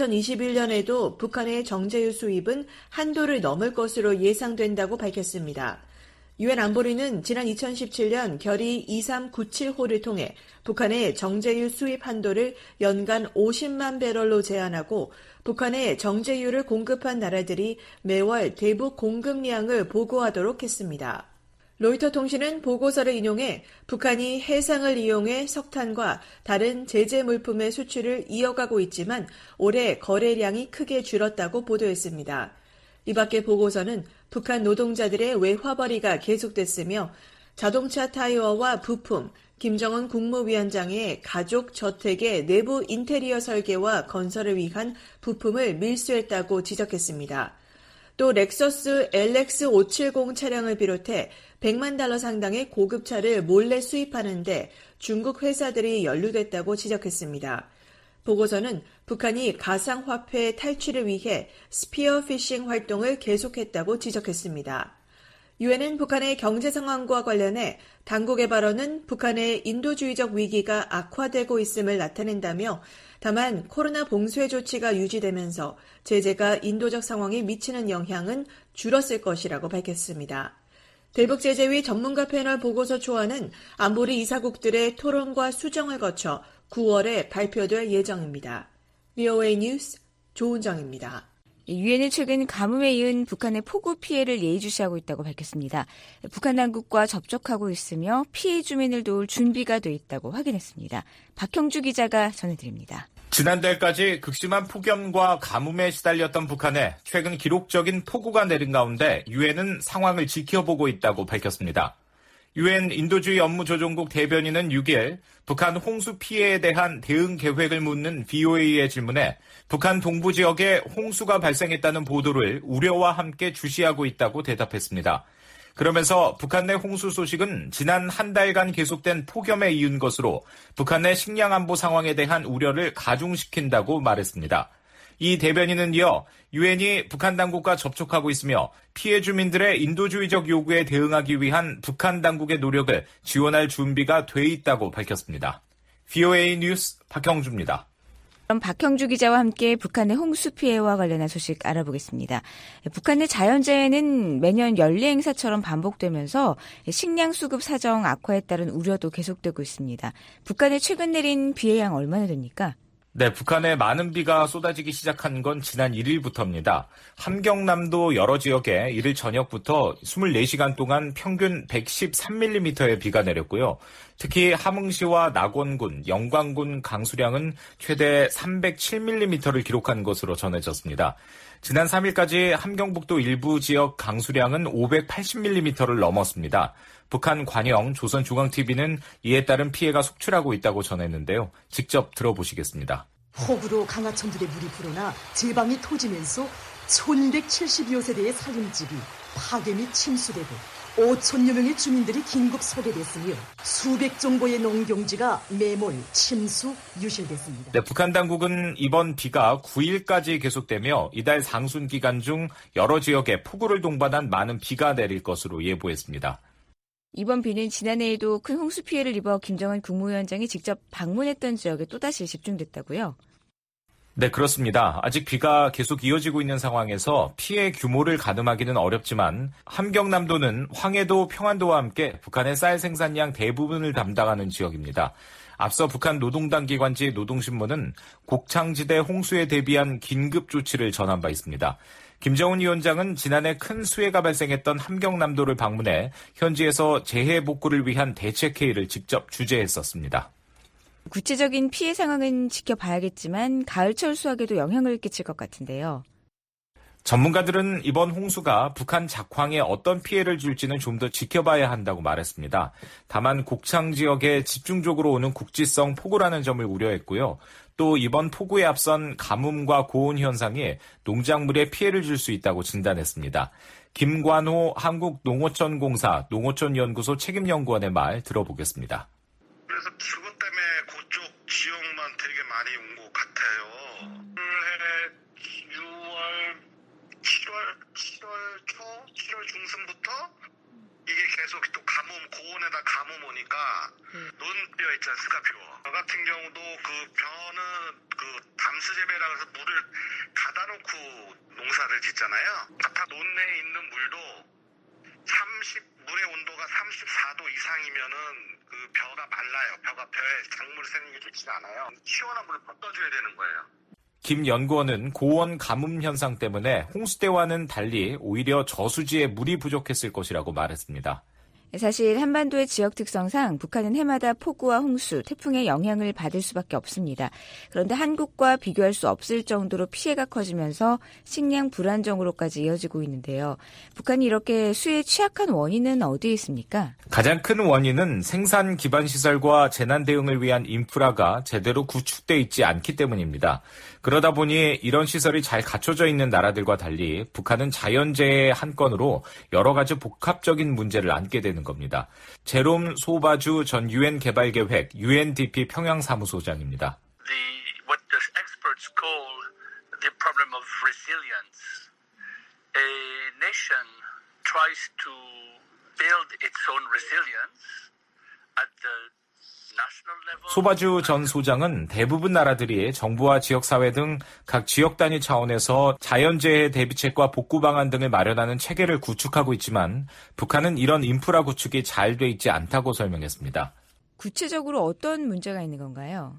2021년에도 북한의 정제유 수입은 한도를 넘을 것으로 예상된다고 밝혔습니다. 유엔 안보리는 지난 2017년 결의 2397호를 통해 북한의 정제유 수입 한도를 연간 50만 배럴로 제한하고 북한에 정제유를 공급한 나라들이 매월 대북 공급량을 보고하도록 했습니다. 로이터 통신은 보고서를 인용해 북한이 해상을 이용해 석탄과 다른 제재 물품의 수출을 이어가고 있지만 올해 거래량이 크게 줄었다고 보도했습니다. 이 밖에 보고서는 북한 노동자들의 외화벌이가 계속됐으며 자동차 타이어와 부품, 김정은 국무위원장의 가족 저택의 내부 인테리어 설계와 건설을 위한 부품을 밀수했다고 지적했습니다. 또 렉서스 LX570 차량을 비롯해 $100만 상당의 고급차를 몰래 수입하는데 중국 회사들이 연루됐다고 지적했습니다. 보고서는 북한이 가상화폐 탈취를 위해 스피어피싱 활동을 계속했다고 지적했습니다. 유엔은 북한의 경제 상황과 관련해 당국의 발언은 북한의 인도주의적 위기가 악화되고 있음을 나타낸다며 다만 코로나 봉쇄 조치가 유지되면서 제재가 인도적 상황에 미치는 영향은 줄었을 것이라고 밝혔습니다. 대북제재위 전문가 패널 보고서 초안은 안보리 이사국들의 토론과 수정을 거쳐 9월에 발표될 예정입니다. VOA 뉴스 조은정입니다. 유엔은 최근 가뭄에 이은 북한의 폭우 피해를 예의주시하고 있다고 밝혔습니다. 북한 당국과 접촉하고 있으며 피해 주민을 도울 준비가 돼 있다고 확인했습니다. 박형주 기자가 전해드립니다. 지난달까지 극심한 폭염과 가뭄에 시달렸던 북한에 최근 기록적인 폭우가 내린 가운데 유엔은 상황을 지켜보고 있다고 밝혔습니다. 유엔 인도주의 업무조정국 대변인은 6일 북한 홍수 피해에 대한 대응 계획을 묻는 VOA의 질문에 북한 동부 지역에 홍수가 발생했다는 보도를 우려와 함께 주시하고 있다고 대답했습니다. 그러면서 북한 내 홍수 소식은 지난 한 달간 계속된 폭염에 이은 것으로 북한 내 식량 안보 상황에 대한 우려를 가중시킨다고 말했습니다. 이 대변인은 이어 유엔이 북한 당국과 접촉하고 있으며 피해 주민들의 인도주의적 요구에 대응하기 위한 북한 당국의 노력을 지원할 준비가 돼 있다고 밝혔습니다. VOA 뉴스 박형주입니다. 그럼 박형주 기자와 함께 북한의 홍수 피해와 관련한 소식 알아보겠습니다. 북한의 자연재해는 매년 연례 행사처럼 반복되면서 식량 수급 사정 악화에 따른 우려도 계속되고 있습니다. 북한에 최근 내린 비의 양 얼마나 됩니까? 네, 북한에 많은 비가 쏟아지기 시작한 건 지난 1일부터입니다. 함경남도 여러 지역에 이를 저녁부터 24시간 동안 평균 113mm의 비가 내렸고요. 특히 함흥시와 낙원군, 영광군 강수량은 최대 307mm를 기록한 것으로 전해졌습니다. 지난 3일까지 함경북도 일부 지역 강수량은 580mm를 넘었습니다. 북한 관영 조선중앙TV는 이에 따른 피해가 속출하고 있다고 전했는데요. 직접 들어보시겠습니다. 폭우로 강하천들의 물이 불어나 제방이 터지면서 1170여 세대의 살림집이 파괴 및 침수되고 5천여 명의 주민들이 긴급 소개됐으며 수백 정도의 농경지가 매몰, 침수, 유실됐습니다. 네, 북한 당국은 이번 비가 9일까지 계속되며 이달 상순 기간 중 여러 지역에 폭우를 동반한 많은 비가 내릴 것으로 예보했습니다. 이번 비는 지난해에도 큰 홍수 피해를 입어 김정은 국무위원장이 직접 방문했던 지역에 또다시 집중됐다고요? 네, 그렇습니다. 아직 비가 계속 이어지고 있는 상황에서 피해 규모를 가늠하기는 어렵지만 함경남도는 황해도, 평안도와 함께 북한의 쌀 생산량 대부분을 담당하는 지역입니다. 앞서 북한 노동당 기관지 노동신문은 곡창지대 홍수에 대비한 긴급 조치를 전한 바 있습니다. 김정은 위원장은 지난해 큰 수해가 발생했던 함경남도를 방문해 현지에서 재해 복구를 위한 대책회의를 직접 주재했었습니다. 구체적인 피해 상황은 지켜봐야겠지만 가을철 수확에도 영향을 끼칠 것 같은데요. 전문가들은 이번 홍수가 북한 작황에 어떤 피해를 줄지는 좀 더 지켜봐야 한다고 말했습니다. 다만 곡창 지역에 집중적으로 오는 국지성 폭우라는 점을 우려했고요. 또 이번 폭우에 앞선 가뭄과 고온 현상이 농작물에 피해를 줄 수 있다고 진단했습니다. 김관호 한국농어촌공사 농어촌연구소 책임연구원의 말 들어보겠습니다. 그래서 그것 때문에 그쪽 지역만 되게 많이 온 것 같아요. 올해 7월 초, 7월 중순부터 이게 계속 또 고온에다 가뭄 오니까 논뼈 있잖아요, 스카표. 저 같은 경우도 그 벼는 그 담수 재배라 해서 물을 가다 놓고 농사를 짓잖아요. 바깥 논내에 있는 물도 물의 온도가 34도 이상이면은 그 벼가 말라요. 벼에 작물을 새는 게 좋지 않아요. 시원한 물을 뻗어줘야 되는 거예요. 김 연구원은 고온 가뭄 현상 때문에 홍수 때와는 달리 오히려 저수지에 물이 부족했을 것이라고 말했습니다. 사실 한반도의 지역 특성상 북한은 해마다 폭우와 홍수, 태풍의 영향을 받을 수밖에 없습니다. 그런데 한국과 비교할 수 없을 정도로 피해가 커지면서 식량 불안정으로까지 이어지고 있는데요. 북한이 이렇게 수해에 취약한 원인은 어디에 있습니까? 가장 큰 원인은 생산 기반 시설과 재난 대응을 위한 인프라가 제대로 구축돼 있지 않기 때문입니다. 그러다 보니 이런 시설이 잘 갖춰져 있는 나라들과 달리 북한은 자연재해의 한 건으로 여러 가지 복합적인 문제를 안게 되는 겁니다. 제롬 소바주 전 유엔 개발계획 UNDP 평양사무소장입니다. What the experts call the problem of resilience. A nation tries to build its own resilience at the 소바주 전 소장은 대부분 나라들이 정부와 지역사회 등 각 지역 단위 차원에서 자연재해 대비책과 복구 방안 등을 마련하는 체계를 구축하고 있지만 북한은 이런 인프라 구축이 잘 돼 있지 않다고 설명했습니다. 구체적으로 어떤 문제가 있는 건가요?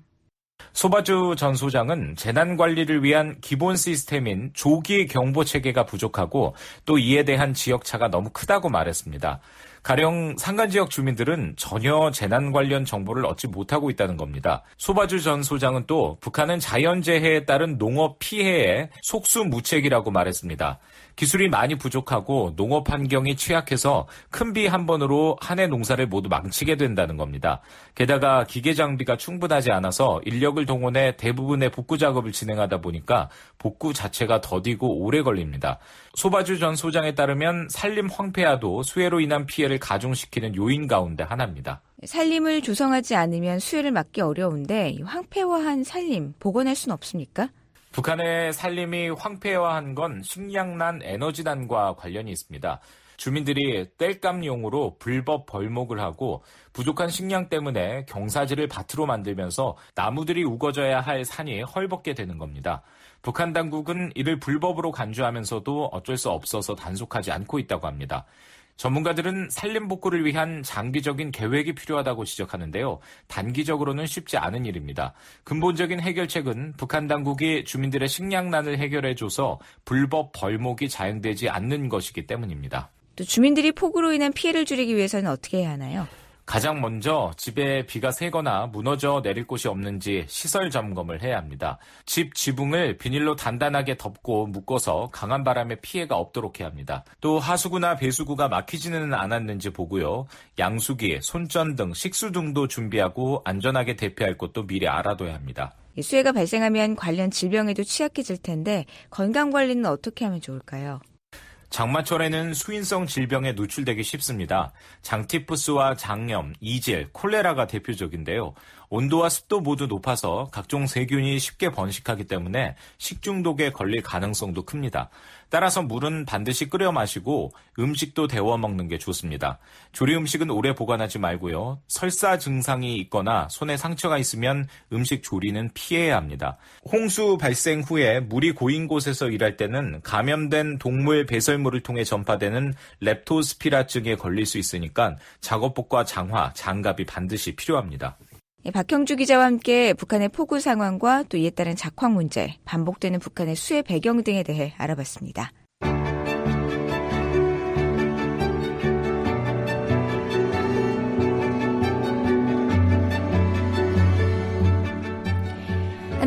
소바주 전 소장은 재난관리를 위한 기본 시스템인 조기 경보 체계가 부족하고 또 이에 대한 지역차가 너무 크다고 말했습니다. 가령 산간지역 주민들은 전혀 재난 관련 정보를 얻지 못하고 있다는 겁니다. 소바주 전 소장은 또 북한은 자연재해에 따른 농업 피해에 속수무책이라고 말했습니다. 기술이 많이 부족하고 농업 환경이 취약해서 큰 비 한 번으로 한 해 농사를 모두 망치게 된다는 겁니다. 게다가 기계 장비가 충분하지 않아서 인력을 동원해 대부분의 복구 작업을 진행하다 보니까 복구 자체가 더디고 오래 걸립니다. 소바주 전 소장에 따르면 산림 황폐화도 수해로 인한 피해를 가중시키는 요인 가운데 하나입니다. 산림을 조성하지 않으면 수해를 막기 어려운데 황폐화한 산림 복원할 수는 없습니까? 북한의 산림이 황폐화한 건 식량난, 에너지난과 관련이 있습니다. 주민들이 땔감용으로 불법 벌목을 하고 부족한 식량 때문에 경사지를 밭으로 만들면서 나무들이 우거져야 할 산이 헐벗게 되는 겁니다. 북한 당국은 이를 불법으로 간주하면서도 어쩔 수 없어서 단속하지 않고 있다고 합니다. 전문가들은 산림 복구를 위한 장기적인 계획이 필요하다고 지적하는데요. 단기적으로는 쉽지 않은 일입니다. 근본적인 해결책은 북한 당국이 주민들의 식량난을 해결해줘서 불법 벌목이 자행되지 않는 것이기 때문입니다. 또 주민들이 폭우로 인한 피해를 줄이기 위해서는 어떻게 해야 하나요? 가장 먼저 집에 비가 새거나 무너져 내릴 곳이 없는지 시설 점검을 해야 합니다. 집 지붕을 비닐로 단단하게 덮고 묶어서 강한 바람에 피해가 없도록 해야 합니다. 또 하수구나 배수구가 막히지는 않았는지 보고요. 양수기, 손전 등 식수 등도 준비하고 안전하게 대피할 곳도 미리 알아둬야 합니다. 수해가 발생하면 관련 질병에도 취약해질 텐데 건강관리는 어떻게 하면 좋을까요? 장마철에는 수인성 질병에 노출되기 쉽습니다. 장티푸스와 장염, 이질, 콜레라가 대표적인데요. 온도와 습도 모두 높아서 각종 세균이 쉽게 번식하기 때문에 식중독에 걸릴 가능성도 큽니다. 따라서 물은 반드시 끓여 마시고 음식도 데워 먹는 게 좋습니다. 조리 음식은 오래 보관하지 말고요. 설사 증상이 있거나 손에 상처가 있으면 음식 조리는 피해야 합니다. 홍수 발생 후에 물이 고인 곳에서 일할 때는 감염된 동물 배설물을 통해 전파되는 렙토스피라증에 걸릴 수 있으니까 작업복과 장화, 장갑이 반드시 필요합니다. 박형주 기자와 함께 북한의 폭우 상황과 또 이에 따른 작황 문제, 반복되는 북한의 수해 배경 등에 대해 알아봤습니다.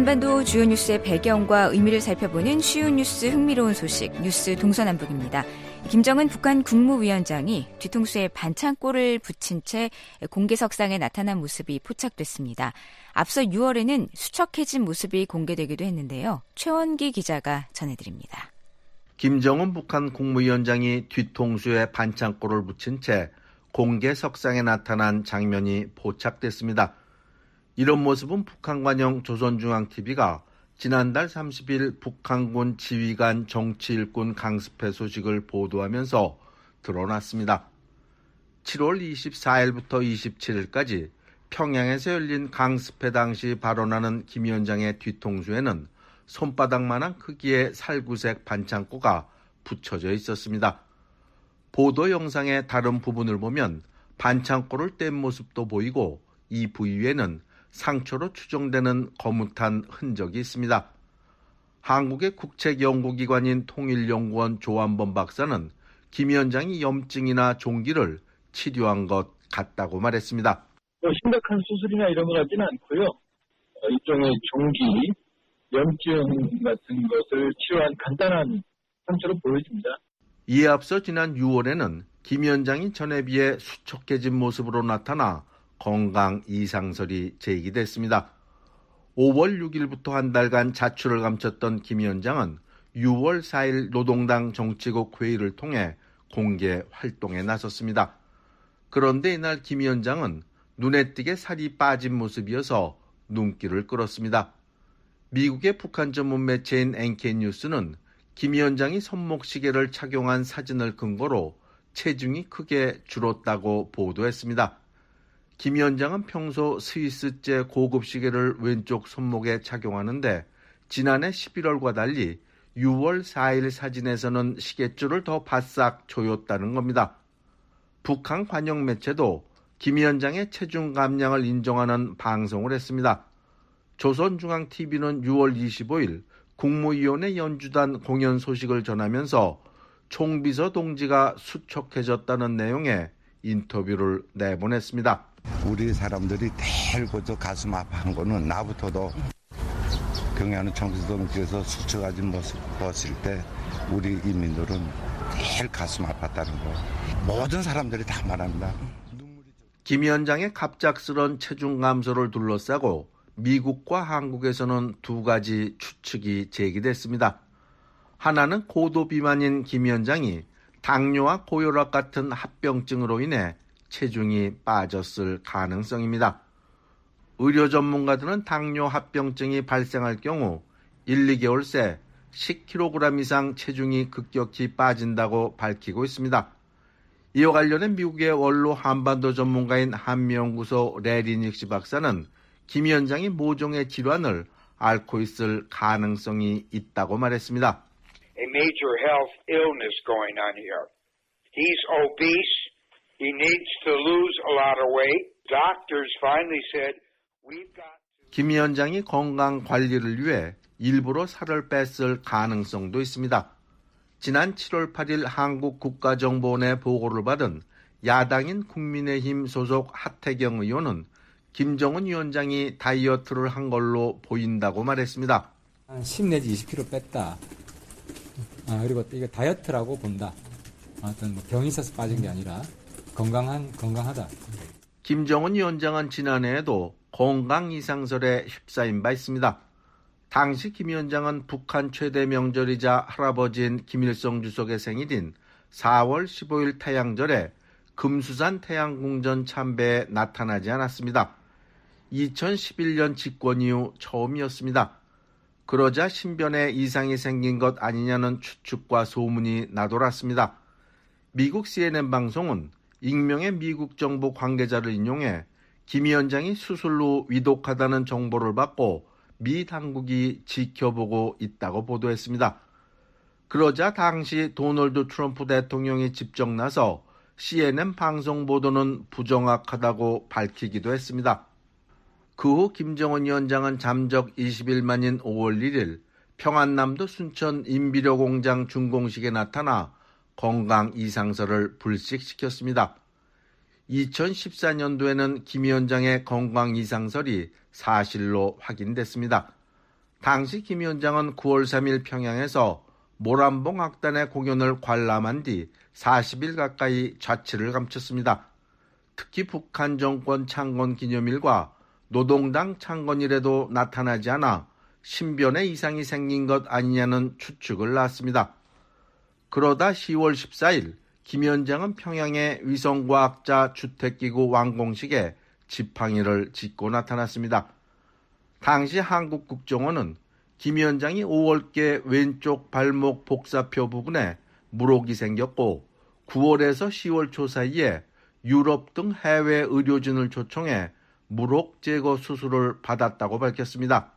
한반도 주요 뉴스의 배경과 의미를 살펴보는 쉬운 뉴스 흥미로운 소식, 뉴스 동서남북입니다. 김정은 북한 국무위원장이 뒤통수에 반창고를 붙인 채 공개석상에 나타난 모습이 포착됐습니다. 앞서 6월에는 수척해진 모습이 공개되기도 했는데요. 최원기 기자가 전해드립니다. 김정은 북한 국무위원장이 뒤통수에 반창고를 붙인 채 공개석상에 나타난 장면이 포착됐습니다. 이런 모습은 북한관영 조선중앙TV가 지난달 30일 북한군 지휘관 정치일꾼 강습회 소식을 보도하면서 드러났습니다. 7월 24일부터 27일까지 평양에서 열린 강습회 당시 발언하는 김 위원장의 뒤통수에는 손바닥만한 크기의 살구색 반창고가 붙여져 있었습니다. 보도 영상의 다른 부분을 보면 반창고를 뗀 모습도 보이고 이 부위에는 상처로 추정되는 거뭇한 흔적이 있습니다. 한국의 국책연구기관인 통일연구원 조한범 박사는 김 위원장이 염증이나 종기를 치료한 것 같다고 말했습니다. 심각한 수술이나 이런 것 같지는 않고요. 일종의 종기, 염증 같은 것을 치료한 간단한 상처로 보여집니다. 이에 앞서 지난 6월에는 김 위원장이 전에 비해 수척해진 모습으로 나타나 건강 이상설이 제기됐습니다. 5월 6일부터 한 달간 자출을 감췄던 김 위원장은 6월 4일 노동당 정치국 회의를 통해 공개 활동에 나섰습니다. 그런데 이날 김 위원장은 눈에 띄게 살이 빠진 모습이어서 눈길을 끌었습니다. 미국의 북한 전문 매체인 NK뉴스는 김 위원장이 손목시계를 착용한 사진을 근거로 체중이 크게 줄었다고 보도했습니다. 김 위원장은 평소 스위스제 고급 시계를 왼쪽 손목에 착용하는데 지난해 11월과 달리 6월 4일 사진에서는 시계줄을 더 바싹 조였다는 겁니다. 북한 관영 매체도 김 위원장의 체중 감량을 인정하는 방송을 했습니다. 조선중앙TV는 6월 25일 국무위원회 연주단 공연 소식을 전하면서 총비서 동지가 수척해졌다는 내용의 인터뷰를 내보냈습니다. 우리 사람들이 제일 먼저 가슴 아파한 거는 나부터도 경애하는 총비서 동지에서 수척해진 모습 봤을 때 우리 인민들은 제일 가슴 아팠다는 거. 모든 사람들이 다 말합니다. 김 위원장의 갑작스런 체중 감소를 둘러싸고 미국과 한국에서는 두 가지 추측이 제기됐습니다. 하나는 고도 비만인 김 위원장이 당뇨와 고혈압 같은 합병증으로 인해 체중이 빠졌을 가능성입니다. 의료 전문가들은 당뇨 합병증이 발생할 경우 1, 2개월 새 10kg 이상 체중이 급격히 빠진다고 밝히고 있습니다. 이와 관련해 미국의 원로 한반도 전문가인 한미연구소 레리닉시 박사는 김 위원장이 모종의 질환을 앓고 있을 가능성이 있다고 말했습니다. A major health illness going on here. He's obese. He needs to lose a lot of weight. Doctors finally said, we've got to... 김 위원장이 건강 관리를 위해 일부러 살을 뺐을 가능성도 있습니다. 지난 7월 8일 한국국가정보원의 보고를 받은 야당인 국민의힘 소속 하태경 의원은 김정은 위원장이 다이어트를 한 걸로 보인다고 말했습니다. 10 내지 20kg 뺐다. 그리고 이게 다이어트라고 본다. 어떤 병이 있어서 빠진 게 아니라 건강하다. 김정은 위원장은 지난해에도 건강 이상설에 휩싸인 바 있습니다. 당시 김 위원장은 북한 최대 명절이자 할아버지인 김일성 주석의 생일인 4월 15일 태양절에 금수산 태양궁전 참배에 나타나지 않았습니다. 2011년 집권 이후 처음이었습니다. 그러자 신변에 이상이 생긴 것 아니냐는 추측과 소문이 나돌았습니다. 미국 CNN 방송은 익명의 미국 정부 관계자를 인용해 김 위원장이 수술 후 위독하다는 정보를 받고 미 당국이 지켜보고 있다고 보도했습니다. 그러자 당시 도널드 트럼프 대통령이 직접 나서 CNN 방송 보도는 부정확하다고 밝히기도 했습니다. 그 후 김정은 위원장은 잠적 20일 만인 5월 1일 평안남도 순천 인비료 공장 준공식에 나타나 건강 이상설을 불식시켰습니다. 2014년도에는 김 위원장의 건강 이상설이 사실로 확인됐습니다. 당시 김 위원장은 9월 3일 평양에서 모란봉 악단의 공연을 관람한 뒤 40일 가까이 자취를 감췄습니다. 특히 북한 정권 창건 기념일과 노동당 창건일에도 나타나지 않아 신변에 이상이 생긴 것 아니냐는 추측을 낳았습니다. 그러다 10월 14일 김 위원장은 평양의 위성과학자 주택기구 완공식에 지팡이를 짚고 나타났습니다. 당시 한국 국정원은 김 위원장이 5월께 왼쪽 발목 복사표 부분에 물혹이 생겼고 9월에서 10월 초 사이에 유럽 등 해외 의료진을 초청해 물혹 제거 수술을 받았다고 밝혔습니다.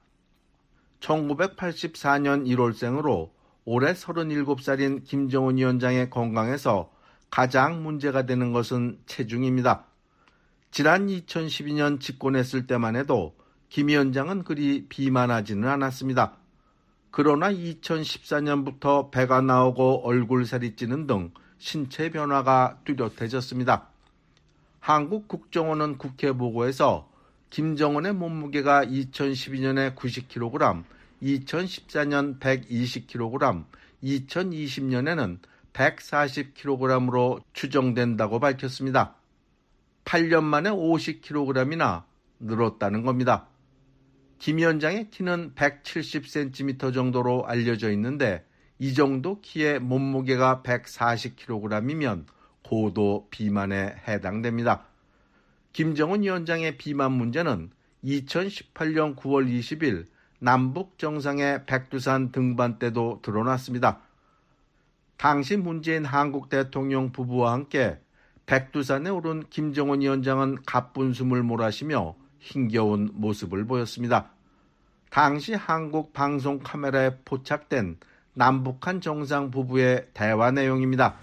1984년 1월생으로 올해 37살인 김정은 위원장의 건강에서 가장 문제가 되는 것은 체중입니다. 지난 2012년 집권했을 때만 해도 김 위원장은 그리 비만하지는 않았습니다. 그러나 2014년부터 배가 나오고 얼굴살이 찌는 등 신체 변화가 뚜렷해졌습니다. 한국 국정원은 국회 보고에서 김정은의 몸무게가 2012년에 90kg, 2014년 120kg, 2020년에는 140kg으로 추정된다고 밝혔습니다. 8년 만에 50kg이나 늘었다는 겁니다. 김 위원장의 키는 170cm 정도로 알려져 있는데 이 정도 키의 몸무게가 140kg이면 고도 비만에 해당됩니다. 김정은 위원장의 비만 문제는 2018년 9월 20일 남북 정상의 백두산 등반 때도 드러났습니다. 당시 문재인 한국 대통령 부부와 함께 백두산에 오른 김정은 위원장은 가쁜 숨을 몰아쉬며 힘겨운 모습을 보였습니다. 당시 한국 방송 카메라에 포착된 남북한 정상 부부의 대화 내용입니다.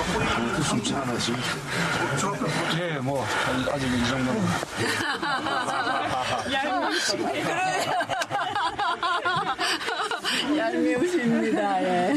네, 뭐 아직 이 정도는. 얄미우십니다. 예.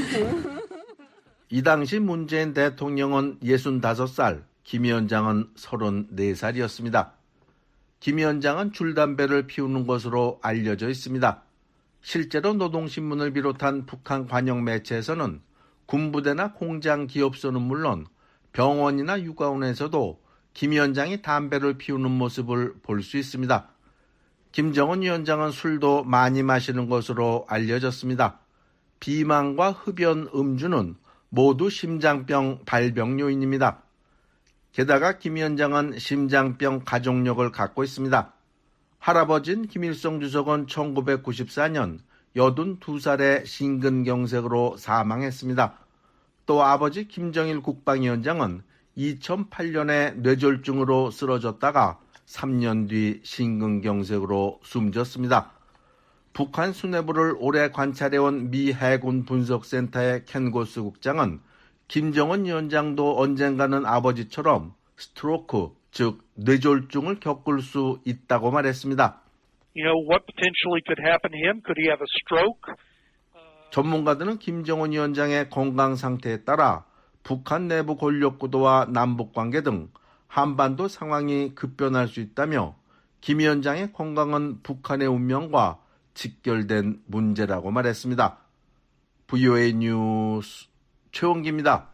이 당시 문재인 대통령은 65살, 김 위원장은 34살이었습니다. 김 위원장은 줄담배를 피우는 것으로 알려져 있습니다. 실제로 노동신문을 비롯한 북한 관영 매체에서는 군부대나 공장 기업소는 물론 병원이나 육아원에서도 김 위원장이 담배를 피우는 모습을 볼 수 있습니다. 김정은 위원장은 술도 많이 마시는 것으로 알려졌습니다. 비만과 흡연, 음주는 모두 심장병 발병 요인입니다. 게다가 김 위원장은 심장병 가족력을 갖고 있습니다. 할아버지인 김일성 주석은 1994년 82살의 심근경색으로 사망했습니다. 또 아버지 김정일 국방위원장은 2008년에 뇌졸중으로 쓰러졌다가 3년 뒤 심근경색으로 숨졌습니다. 북한 수뇌부를 오래 관찰해온 미 해군 분석센터의 켄 고스 국장은 김정은 위원장도 언젠가는 아버지처럼 스트로크, 즉 뇌졸중을 겪을 수 있다고 말했습니다. What potentially could happen to him? Could he have a stroke? 전문가들은 김정은 위원장의 건강 상태에 따라 북한 내부 권력 구도와 남북 관계 등 한반도 상황이 급변할 수 있다며 김 위원장의 건강은 북한의 운명과 직결된 문제라고 말했습니다. VOA 뉴스 최원기입니다.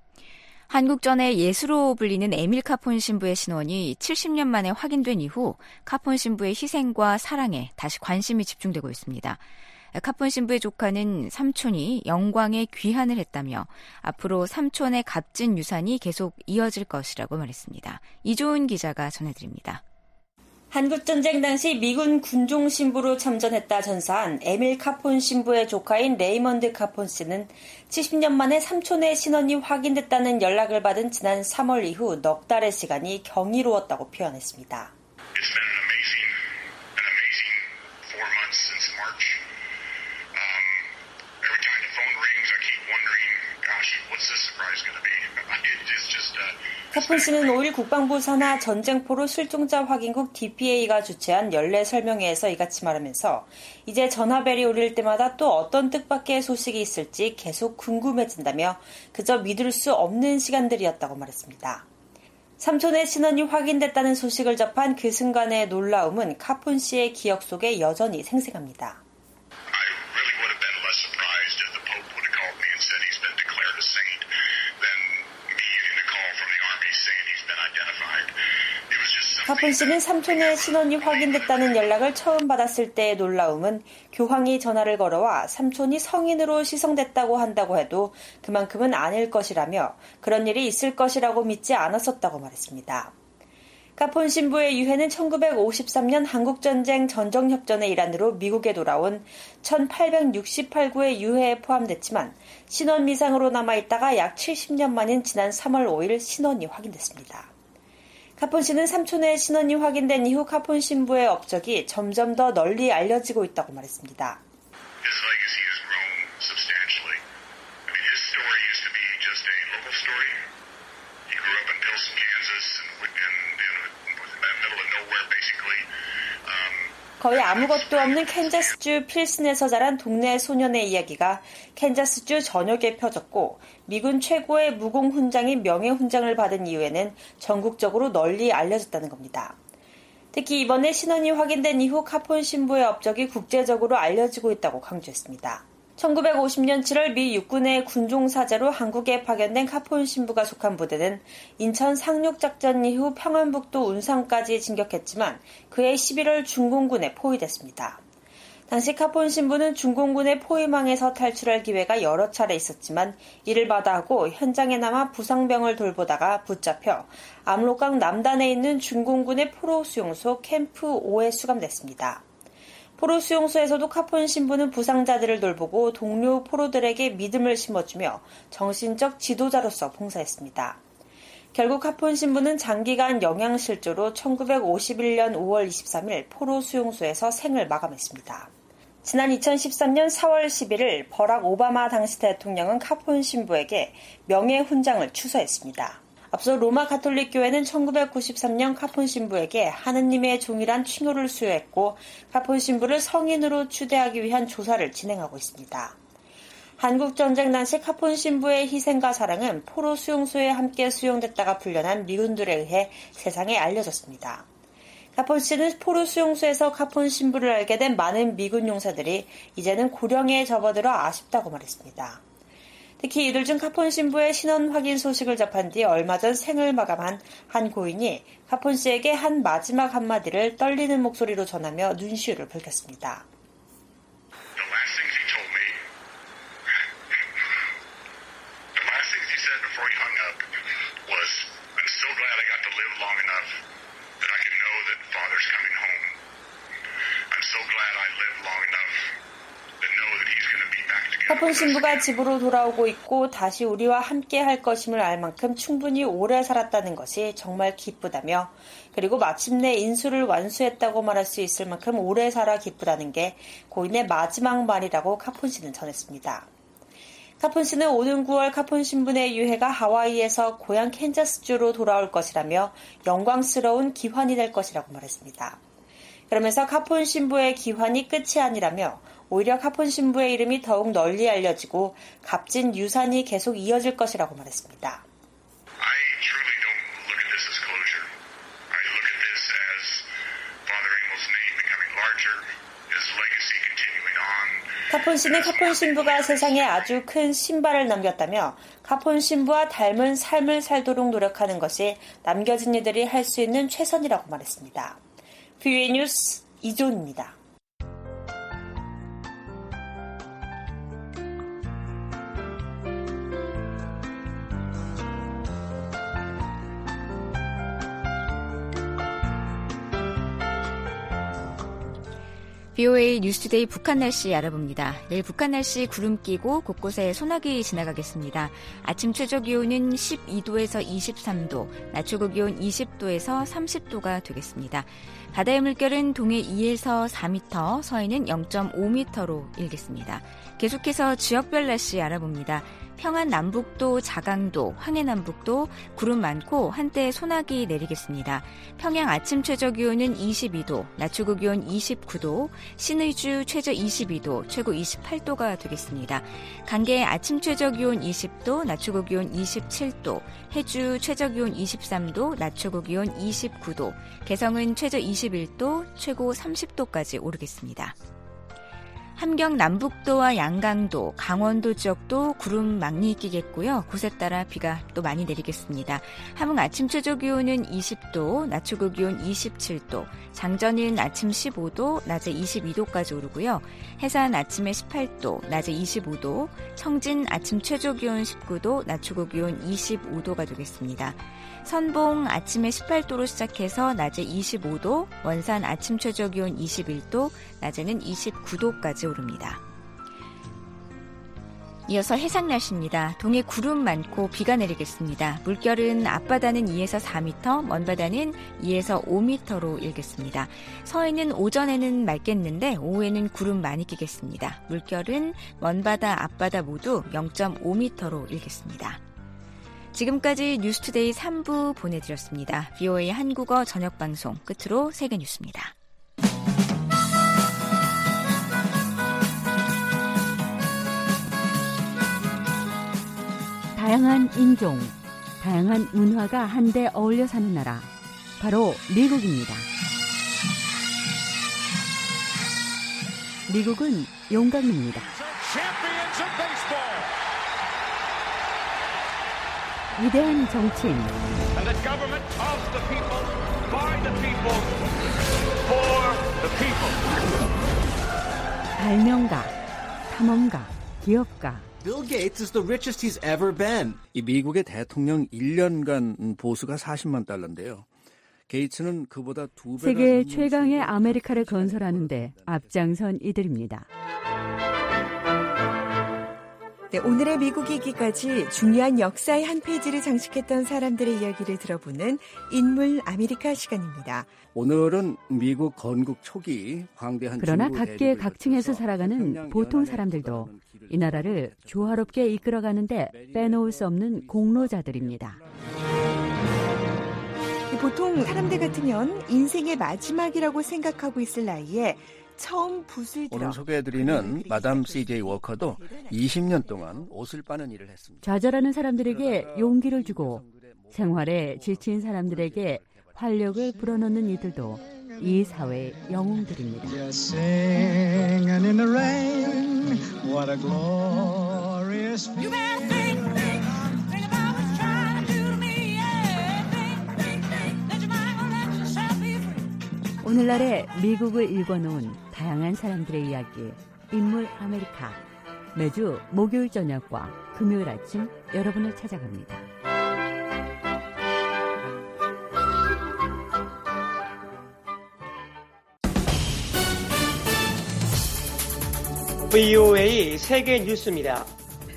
한국전의 예수로 불리는 에밀 카폰 신부의 신원이 70년 만에 확인된 이후 카폰 신부의 희생과 사랑에 다시 관심이 집중되고 있습니다. 카폰 신부의 조카는 삼촌이 영광에 귀환을 했다며 앞으로 삼촌의 값진 유산이 계속 이어질 것이라고 말했습니다. 이조은 기자가 전해드립니다. 한국전쟁 당시 미군 군종 신부로 참전했다 전사한 에밀 카폰 신부의 조카인 레이먼드 카폰 씨는 70년 만에 삼촌의 신원이 확인됐다는 연락을 받은 지난 3월 이후 넉 달의 시간이 경이로웠다고 표현했습니다. 카폰 씨는 5일 국방부 산하 전쟁포로 실종자 확인국 DPA가 주최한 연례 설명회에서 이같이 말하면서 이제 전화벨이 울릴 때마다 또 어떤 뜻밖의 소식이 있을지 계속 궁금해진다며 그저 믿을 수 없는 시간들이었다고 말했습니다. 삼촌의 신원이 확인됐다는 소식을 접한 그 순간의 놀라움은 카폰 씨의 기억 속에 여전히 생생합니다. I declared a saint than me getting a call from the Army saying he's been identified. It was just something. 카폰 씨는 삼촌의 신원이 확인됐다는 연락을 처음 받았을 때의 놀라움은 교황이 전화를 걸어와 삼촌이 성인으로 시성됐다고 한다고 해도 그만큼은 아닐 것이라며 그런 일이 있을 것이라고 믿지 않았었다고 말했습니다. 카폰 신부의 유해는 1953년 한국전쟁 전정협전의 일환으로 미국에 돌아온 1868구의 유해에 포함됐지만 신원 미상으로 남아있다가 약 70년 만인 지난 3월 5일 신원이 확인됐습니다. 카폰 씨는 삼촌의 신원이 확인된 이후 카폰 신부의 업적이 점점 더 널리 알려지고 있다고 말했습니다. His legacy has grown substantially. I mean, his story used to be just a local story. He grew up in Pilsen, Kansas, and in the middle of nowhere, basically. 거의 아무것도 없는 캔자스주 필슨에서 자란 동네 소년의 이야기가 캔자스주 전역에 펴졌고 미군 최고의 무공훈장인 명예훈장을 받은 이후에는 전국적으로 널리 알려졌다는 겁니다. 특히 이번에 신원이 확인된 이후 카폰 신부의 업적이 국제적으로 알려지고 있다고 강조했습니다. 1950년 7월 미 육군의 군종사제로 한국에 파견된 카폰 신부가 속한 부대는 인천 상륙작전 이후 평안북도 운상까지 진격했지만 그해 11월 중공군에 포위됐습니다. 당시 카폰 신부는 중공군의 포위망에서 탈출할 기회가 여러 차례 있었지만 이를 마다하고 현장에 남아 부상병을 돌보다가 붙잡혀 압록강 남단에 있는 중공군의 포로 수용소 캠프 5에 수감됐습니다. 포로 수용소에서도 카폰 신부는 부상자들을 돌보고 동료 포로들에게 믿음을 심어주며 정신적 지도자로서 봉사했습니다. 결국 카폰 신부는 장기간 영양실조로 1951년 5월 23일 포로 수용소에서 생을 마감했습니다. 지난 2013년 4월 11일 버락 오바마 당시 대통령은 카폰 신부에게 명예훈장을 추서했습니다. 앞서 로마 가톨릭 교회는 1993년 카폰 신부에게 하느님의 종이란 칭호를 수여했고 카폰 신부를 성인으로 추대하기 위한 조사를 진행하고 있습니다. 한국전쟁 당시 카폰 신부의 희생과 사랑은 포로 수용소에 함께 수용됐다가 풀려난 미군들에 의해 세상에 알려졌습니다. 카폰 씨는 포로 수용소에서 카폰 신부를 알게 된 많은 미군 용사들이 이제는 고령에 접어들어 아쉽다고 말했습니다. 특히 이들 중 카폰 신부의 신원 확인 소식을 접한 뒤 얼마 전 생을 마감한 한 고인이 카폰 씨에게 한 마지막 한마디를 떨리는 목소리로 전하며 눈시울을 붉혔습니다. 카폰 신부가 집으로 돌아오고 있고 다시 우리와 함께 할 것임을 알 만큼 충분히 오래 살았다는 것이 정말 기쁘다며 그리고 마침내 인수를 완수했다고 말할 수 있을 만큼 오래 살아 기쁘다는 게 고인의 마지막 말이라고 카폰 씨는 전했습니다. 카폰 씨는 오는 9월 카폰 신부의 유해가 하와이에서 고향 캔자스주로 돌아올 것이라며 영광스러운 기환이 될 것이라고 말했습니다. 그러면서 카폰 신부의 기환이 끝이 아니라며 오히려 카폰 신부의 이름이 더욱 널리 알려지고 값진 유산이 계속 이어질 것이라고 말했습니다. 카폰 씨는 카폰 신부가 세상에 아주 큰 신발을 남겼다며 카폰 신부와 닮은 삶을 살도록 노력하는 것이 남겨진 이들이 할 수 있는 최선이라고 말했습니다. VOA 뉴스 이존입니다. VOA 뉴스투데이 북한 날씨 알아봅니다. 내일 북한 날씨 구름 끼고 곳곳에 소나기 지나가겠습니다. 아침 최저 기온은 12도에서 23도, 낮 최고 기온 20도에서 30도가 되겠습니다. 바다의 물결은 동해 2에서 4m, 서해는 0.5m로 일겠습니다. 계속해서 지역별 날씨 알아봅니다. 평안 남북도, 자강도, 황해 남북도 구름 많고 한때 소나기 내리겠습니다. 평양 아침 최저 기온은 22도, 낮 최고 기온 29도, 신의주 최저 22도, 최고 28도가 되겠습니다. 간계 아침 최저 기온 20도, 낮 최고 기온 27도, 해주 최저 기온 23도, 낮 최고 기온 29도, 개성은 최저 21도, 최고 30도까지 오르겠습니다. 함경 남북도와 양강도, 강원도 지역도 구름 많이 끼겠고요. 곳에 따라 비가 또 많이 내리겠습니다. 함흥 아침 최저 기온은 20도, 낮 최고 기온 27도, 장전은 아침 15도, 낮에 22도까지 오르고요. 해산 아침에 18도, 낮에 25도, 청진 아침 최저 기온 19도, 낮 최고 기온 25도가 되겠습니다. 선봉 아침에 18도로 시작해서 낮에 25도, 원산 아침 최저 기온 21도, 낮에는 29도까지 오릅니다. 이어서 해상 날씨입니다. 동해 구름 많고 비가 내리겠습니다. 물결은 앞바다는 2에서 4m, 먼바다는 2에서 5m로 일겠습니다. 서해는 오전에는 맑겠는데 오후에는 구름 많이 끼겠습니다. 물결은 먼바다, 앞바다 모두 0.5m로 일겠습니다. 지금까지 뉴스투데이 3부 보내드렸습니다. VOA 한국어 저녁방송 끝으로 세계뉴스입니다. 다양한 인종, 다양한 문화가 한데 어울려 사는 나라, 바로 미국입니다. 미국은 용광로입니다. 위대한 정치인, 발명가, 탐험가, 기업가. Bill Gates is the richest he's ever been. 이 미국의 대통령 1년간 보수가 40만 달러인데요. 게이츠는 그보다 2배나 세계 최강의 아메리카를 건설하는데 앞장선 이들입니다. 네, 오늘의 미국 이기까지 중요한 역사의 한 페이지를 장식했던 사람들의 이야기를 들어보는 인물 아메리카 시간입니다. 오늘은 미국 건국 초기 광대한 그러나 각계 각층에서 살아가는 보통 사람들도 이 나라를 조화롭게 이끌어가는데 빼놓을 수 없는 공로자들입니다. 보통 사람들 같으면 인생의 마지막이라고 생각하고 있을 나이에 처음 붓을 들어 오늘 소개해드리는 마담 C.J. 워커도 20년 동안 옷을 빠는 일을 했습니다. 좌절하는 사람들에게 용기를 주고 생활에 지친 사람들에게 활력을 불어넣는 이들도 이 사회의 영웅들입니다. 오늘날의 미국을 읽어놓은 다양한 사람들의 이야기, 인물 아메리카. 매주 목요일 저녁과 금요일 아침 여러분을 찾아갑니다. VOA 세계 뉴스입니다.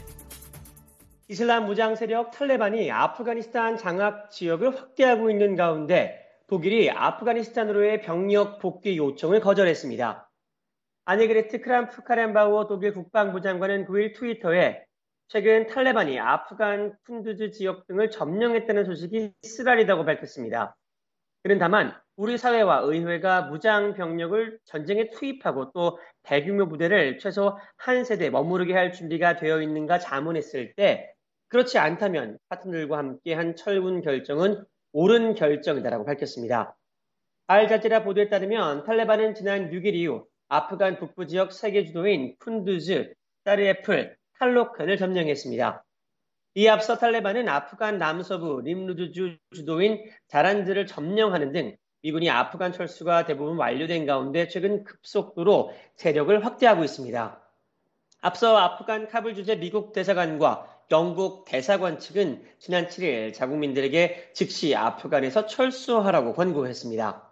이슬람 무장 세력 탈레반이 아프가니스탄 장악 지역을 확대하고 있는 가운데 독일이 아프가니스탄으로의 병력 복귀 요청을 거절했습니다. 아네그레트 크람프-카렌바우어 독일 국방부 장관은 9일 트위터에 최근 탈레반이 아프간 쿤두즈 지역 등을 점령했다는 소식이 쓰라리다고 밝혔습니다. 그는 다만 우리 사회와 의회가 무장 병력을 전쟁에 투입하고 또 대규모 부대를 최소 한 세대 머무르게 할 준비가 되어 있는가 자문했을 때 그렇지 않다면 파트너들과 함께한 철군 결정은 옳은 결정이다라고 밝혔습니다. 알자지라 보도에 따르면 탈레반은 지난 6일 이후 아프간 북부 지역 세계 주도인 쿤두즈, 사르에플, 탈로칸을 점령했습니다. 이에 앞서 탈레반은 아프간 남서부 림루드주 주도인 자란드를 점령하는 등 미군이 아프간 철수가 대부분 완료된 가운데 최근 급속도로 세력을 확대하고 있습니다. 앞서 아프간 카불 주재 미국 대사관과 영국 대사관 측은 지난 7일 자국민들에게 즉시 아프간에서 철수하라고 권고했습니다.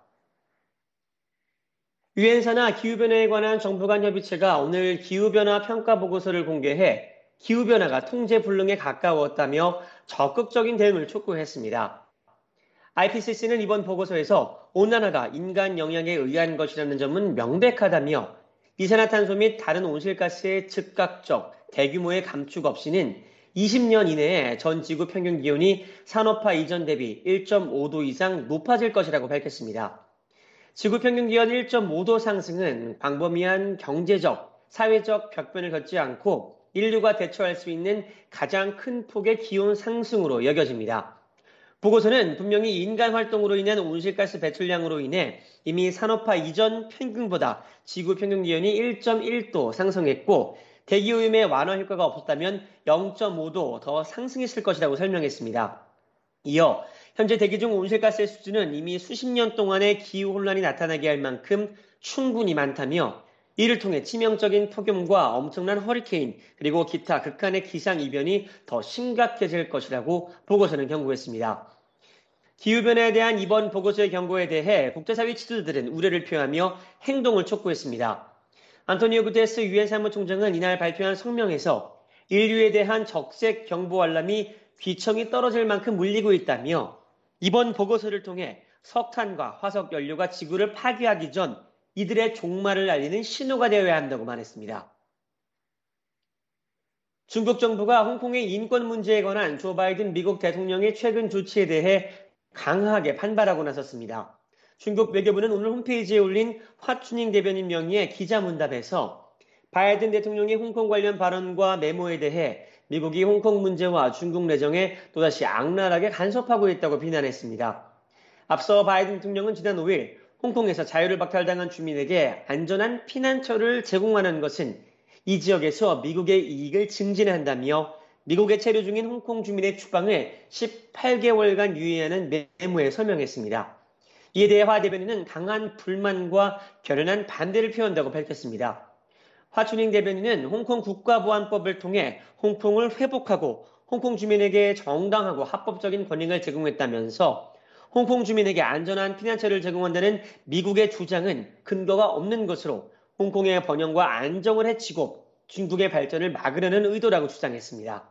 유엔사나 기후변화에 관한 정부 간 협의체가 오늘 기후변화 평가 보고서를 공개해 기후변화가 통제불능에 가까웠다며 적극적인 대응을 촉구했습니다. IPCC는 이번 보고서에서 온난화가 인간 영향에 의한 것이라는 점은 명백하다며 이산화탄소 및 다른 온실가스의 즉각적 대규모의 감축 없이는 20년 이내에 전 지구 평균 기온이 산업화 이전 대비 1.5도 이상 높아질 것이라고 밝혔습니다. 지구 평균 기온 1.5도 상승은 광범위한 경제적, 사회적 격변을 겪지 않고 인류가 대처할 수 있는 가장 큰 폭의 기온 상승으로 여겨집니다. 보고서는 분명히 인간 활동으로 인한 온실가스 배출량으로 인해 이미 산업화 이전 평균보다 지구 평균 기온이 1.1도 상승했고 대기오염의 완화 효과가 없었다면 0.5도 더 상승했을 것이라고 설명했습니다. 이어 현재 대기 중 온실가스의 수준은 이미 수십 년 동안의 기후혼란이 나타나게 할 만큼 충분히 많다며 이를 통해 치명적인 폭염과 엄청난 허리케인 그리고 기타 극한의 기상이변이 더 심각해질 것이라고 보고서는 경고했습니다. 기후변화에 대한 이번 보고서의 경고에 대해 국제사회 지도자들은 우려를 표하며 행동을 촉구했습니다. 안토니오 구테레스 유엔 사무총장은 이날 발표한 성명에서 인류에 대한 적색 경보 알람이 귀청이 떨어질 만큼 울리고 있다며 이번 보고서를 통해 석탄과 화석 연료가 지구를 파괴하기 전 이들의 종말을 알리는 신호가 되어야 한다고 말했습니다. 중국 정부가 홍콩의 인권 문제에 관한 조 바이든 미국 대통령의 최근 조치에 대해 강하게 반발하고 나섰습니다. 중국 외교부는 오늘 홈페이지에 올린 화춘잉 대변인 명의의 기자문답에서 바이든 대통령의 홍콩 관련 발언과 메모에 대해 미국이 홍콩 문제와 중국 내정에 또다시 악랄하게 간섭하고 있다고 비난했습니다. 앞서 바이든 대통령은 지난 5일 홍콩에서 자유를 박탈당한 주민에게 안전한 피난처를 제공하는 것은 이 지역에서 미국의 이익을 증진한다며 미국에 체류 중인 홍콩 주민의 추방을 18개월간 유예하는 메모에 서명했습니다. 이에 대해 화 대변인은 강한 불만과 결연한 반대를 표한다고 밝혔습니다. 화춘잉 대변인은 홍콩 국가보안법을 통해 홍콩을 회복하고 홍콩 주민에게 정당하고 합법적인 권익을 제공했다면서 홍콩 주민에게 안전한 피난처를 제공한다는 미국의 주장은 근거가 없는 것으로 홍콩의 번영과 안정을 해치고 중국의 발전을 막으려는 의도라고 주장했습니다.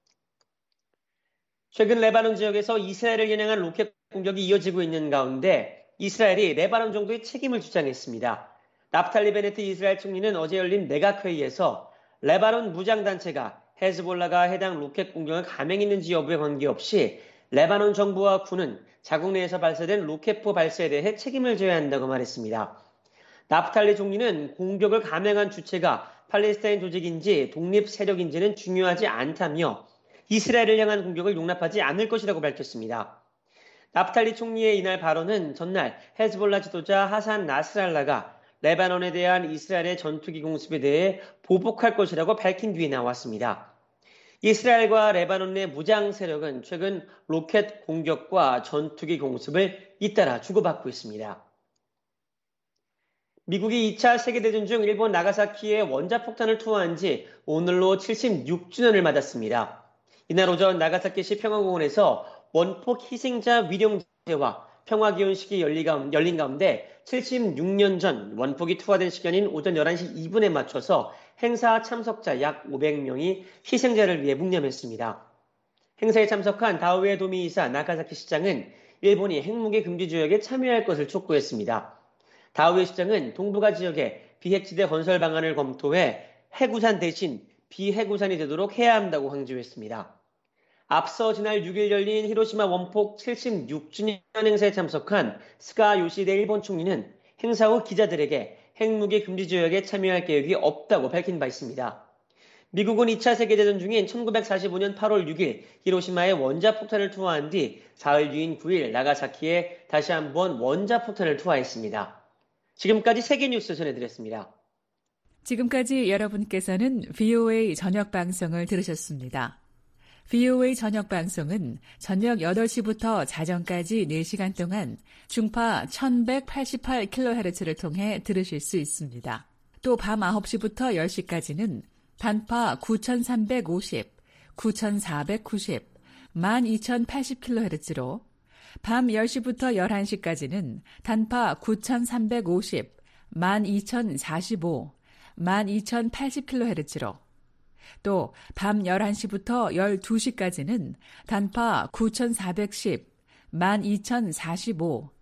최근 레바논 지역에서 이스라엘을 겨냥한 로켓 공격이 이어지고 있는 가운데 이스라엘이 레바논 정부의 책임을 주장했습니다. 나프탈리 베네트 이스라엘 총리는 어제 열린 내각회의에서 레바논 무장단체가 헤즈볼라가 해당 로켓 공격을 감행했는지 여부에 관계없이 레바논 정부와 군은 자국 내에서 발사된 로켓포 발사에 대해 책임을 져야 한다고 말했습니다. 나프탈리 총리는 공격을 감행한 주체가 팔레스타인 조직인지 독립 세력인지는 중요하지 않다며 이스라엘을 향한 공격을 용납하지 않을 것이라고 밝혔습니다. 나프탈리 총리의 이날 발언은 전날 헤즈볼라 지도자 하산 나스랄라가 레바논에 대한 이스라엘의 전투기 공습에 대해 보복할 것이라고 밝힌 뒤에 나왔습니다. 이스라엘과 레바논 내 무장 세력은 최근 로켓 공격과 전투기 공습을 잇따라 주고받고 있습니다. 미국이 2차 세계대전 중 일본 나가사키에 원자폭탄을 투하한 지 오늘로 76주년을 맞았습니다. 이날 오전 나가사키시 평화공원에서 원폭 희생자 위령제와 평화기원식이 열린 가운데 76년 전 원폭이 투하된 시간인 오전 11시 2분에 맞춰서 행사 참석자 약 500명이 희생자를 위해 묵념했습니다. 행사에 참석한 다우에 도미이사 나가사키 시장은 일본이 핵무기 금지 조약에 참여할 것을 촉구했습니다. 다우에 시장은 동북아 지역에 비핵지대 건설 방안을 검토해 핵우산 대신 비핵우산이 되도록 해야 한다고 강조했습니다. 앞서 지난 6일 열린 히로시마 원폭 76주년 행사에 참석한 스가 요시데 일본 총리는 행사 후 기자들에게 핵무기 금지 조약에 참여할 계획이 없다고 밝힌 바 있습니다. 미국은 2차 세계대전 중인 1945년 8월 6일 히로시마에 원자폭탄을 투하한 뒤 사흘 뒤인 9일 나가사키에 다시 한번 원자폭탄을 투하했습니다. 지금까지 세계뉴스 전해드렸습니다. 지금까지 여러분께서는 VOA 저녁 방송을 들으셨습니다. VOA 저녁 방송은 저녁 8시부터 자정까지 4시간 동안 중파 1188kHz를 통해 들으실 수 있습니다. 또 밤 9시부터 10시까지는 단파 9350, 9490, 12080kHz로 밤 10시부터 11시까지는 단파 9350, 12045, 12080kHz로 또 밤 11시부터 12시까지는 단파 9410, 12045,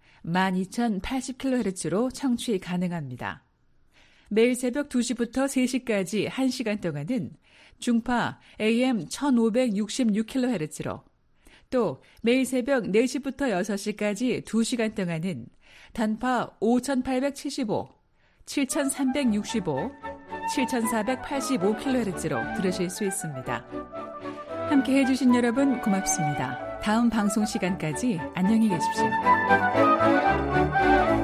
12080kHz로 청취 가능합니다. 매일 새벽 2시부터 3시까지 1시간 동안은 중파 AM 1566kHz로 또 매일 새벽 4시부터 6시까지 2시간 동안은 단파 5875, 7365, 7485kHz로 들으실 수 있습니다. 함께 해주신 여러분 고맙습니다. 다음 방송 시간까지 안녕히 계십시오.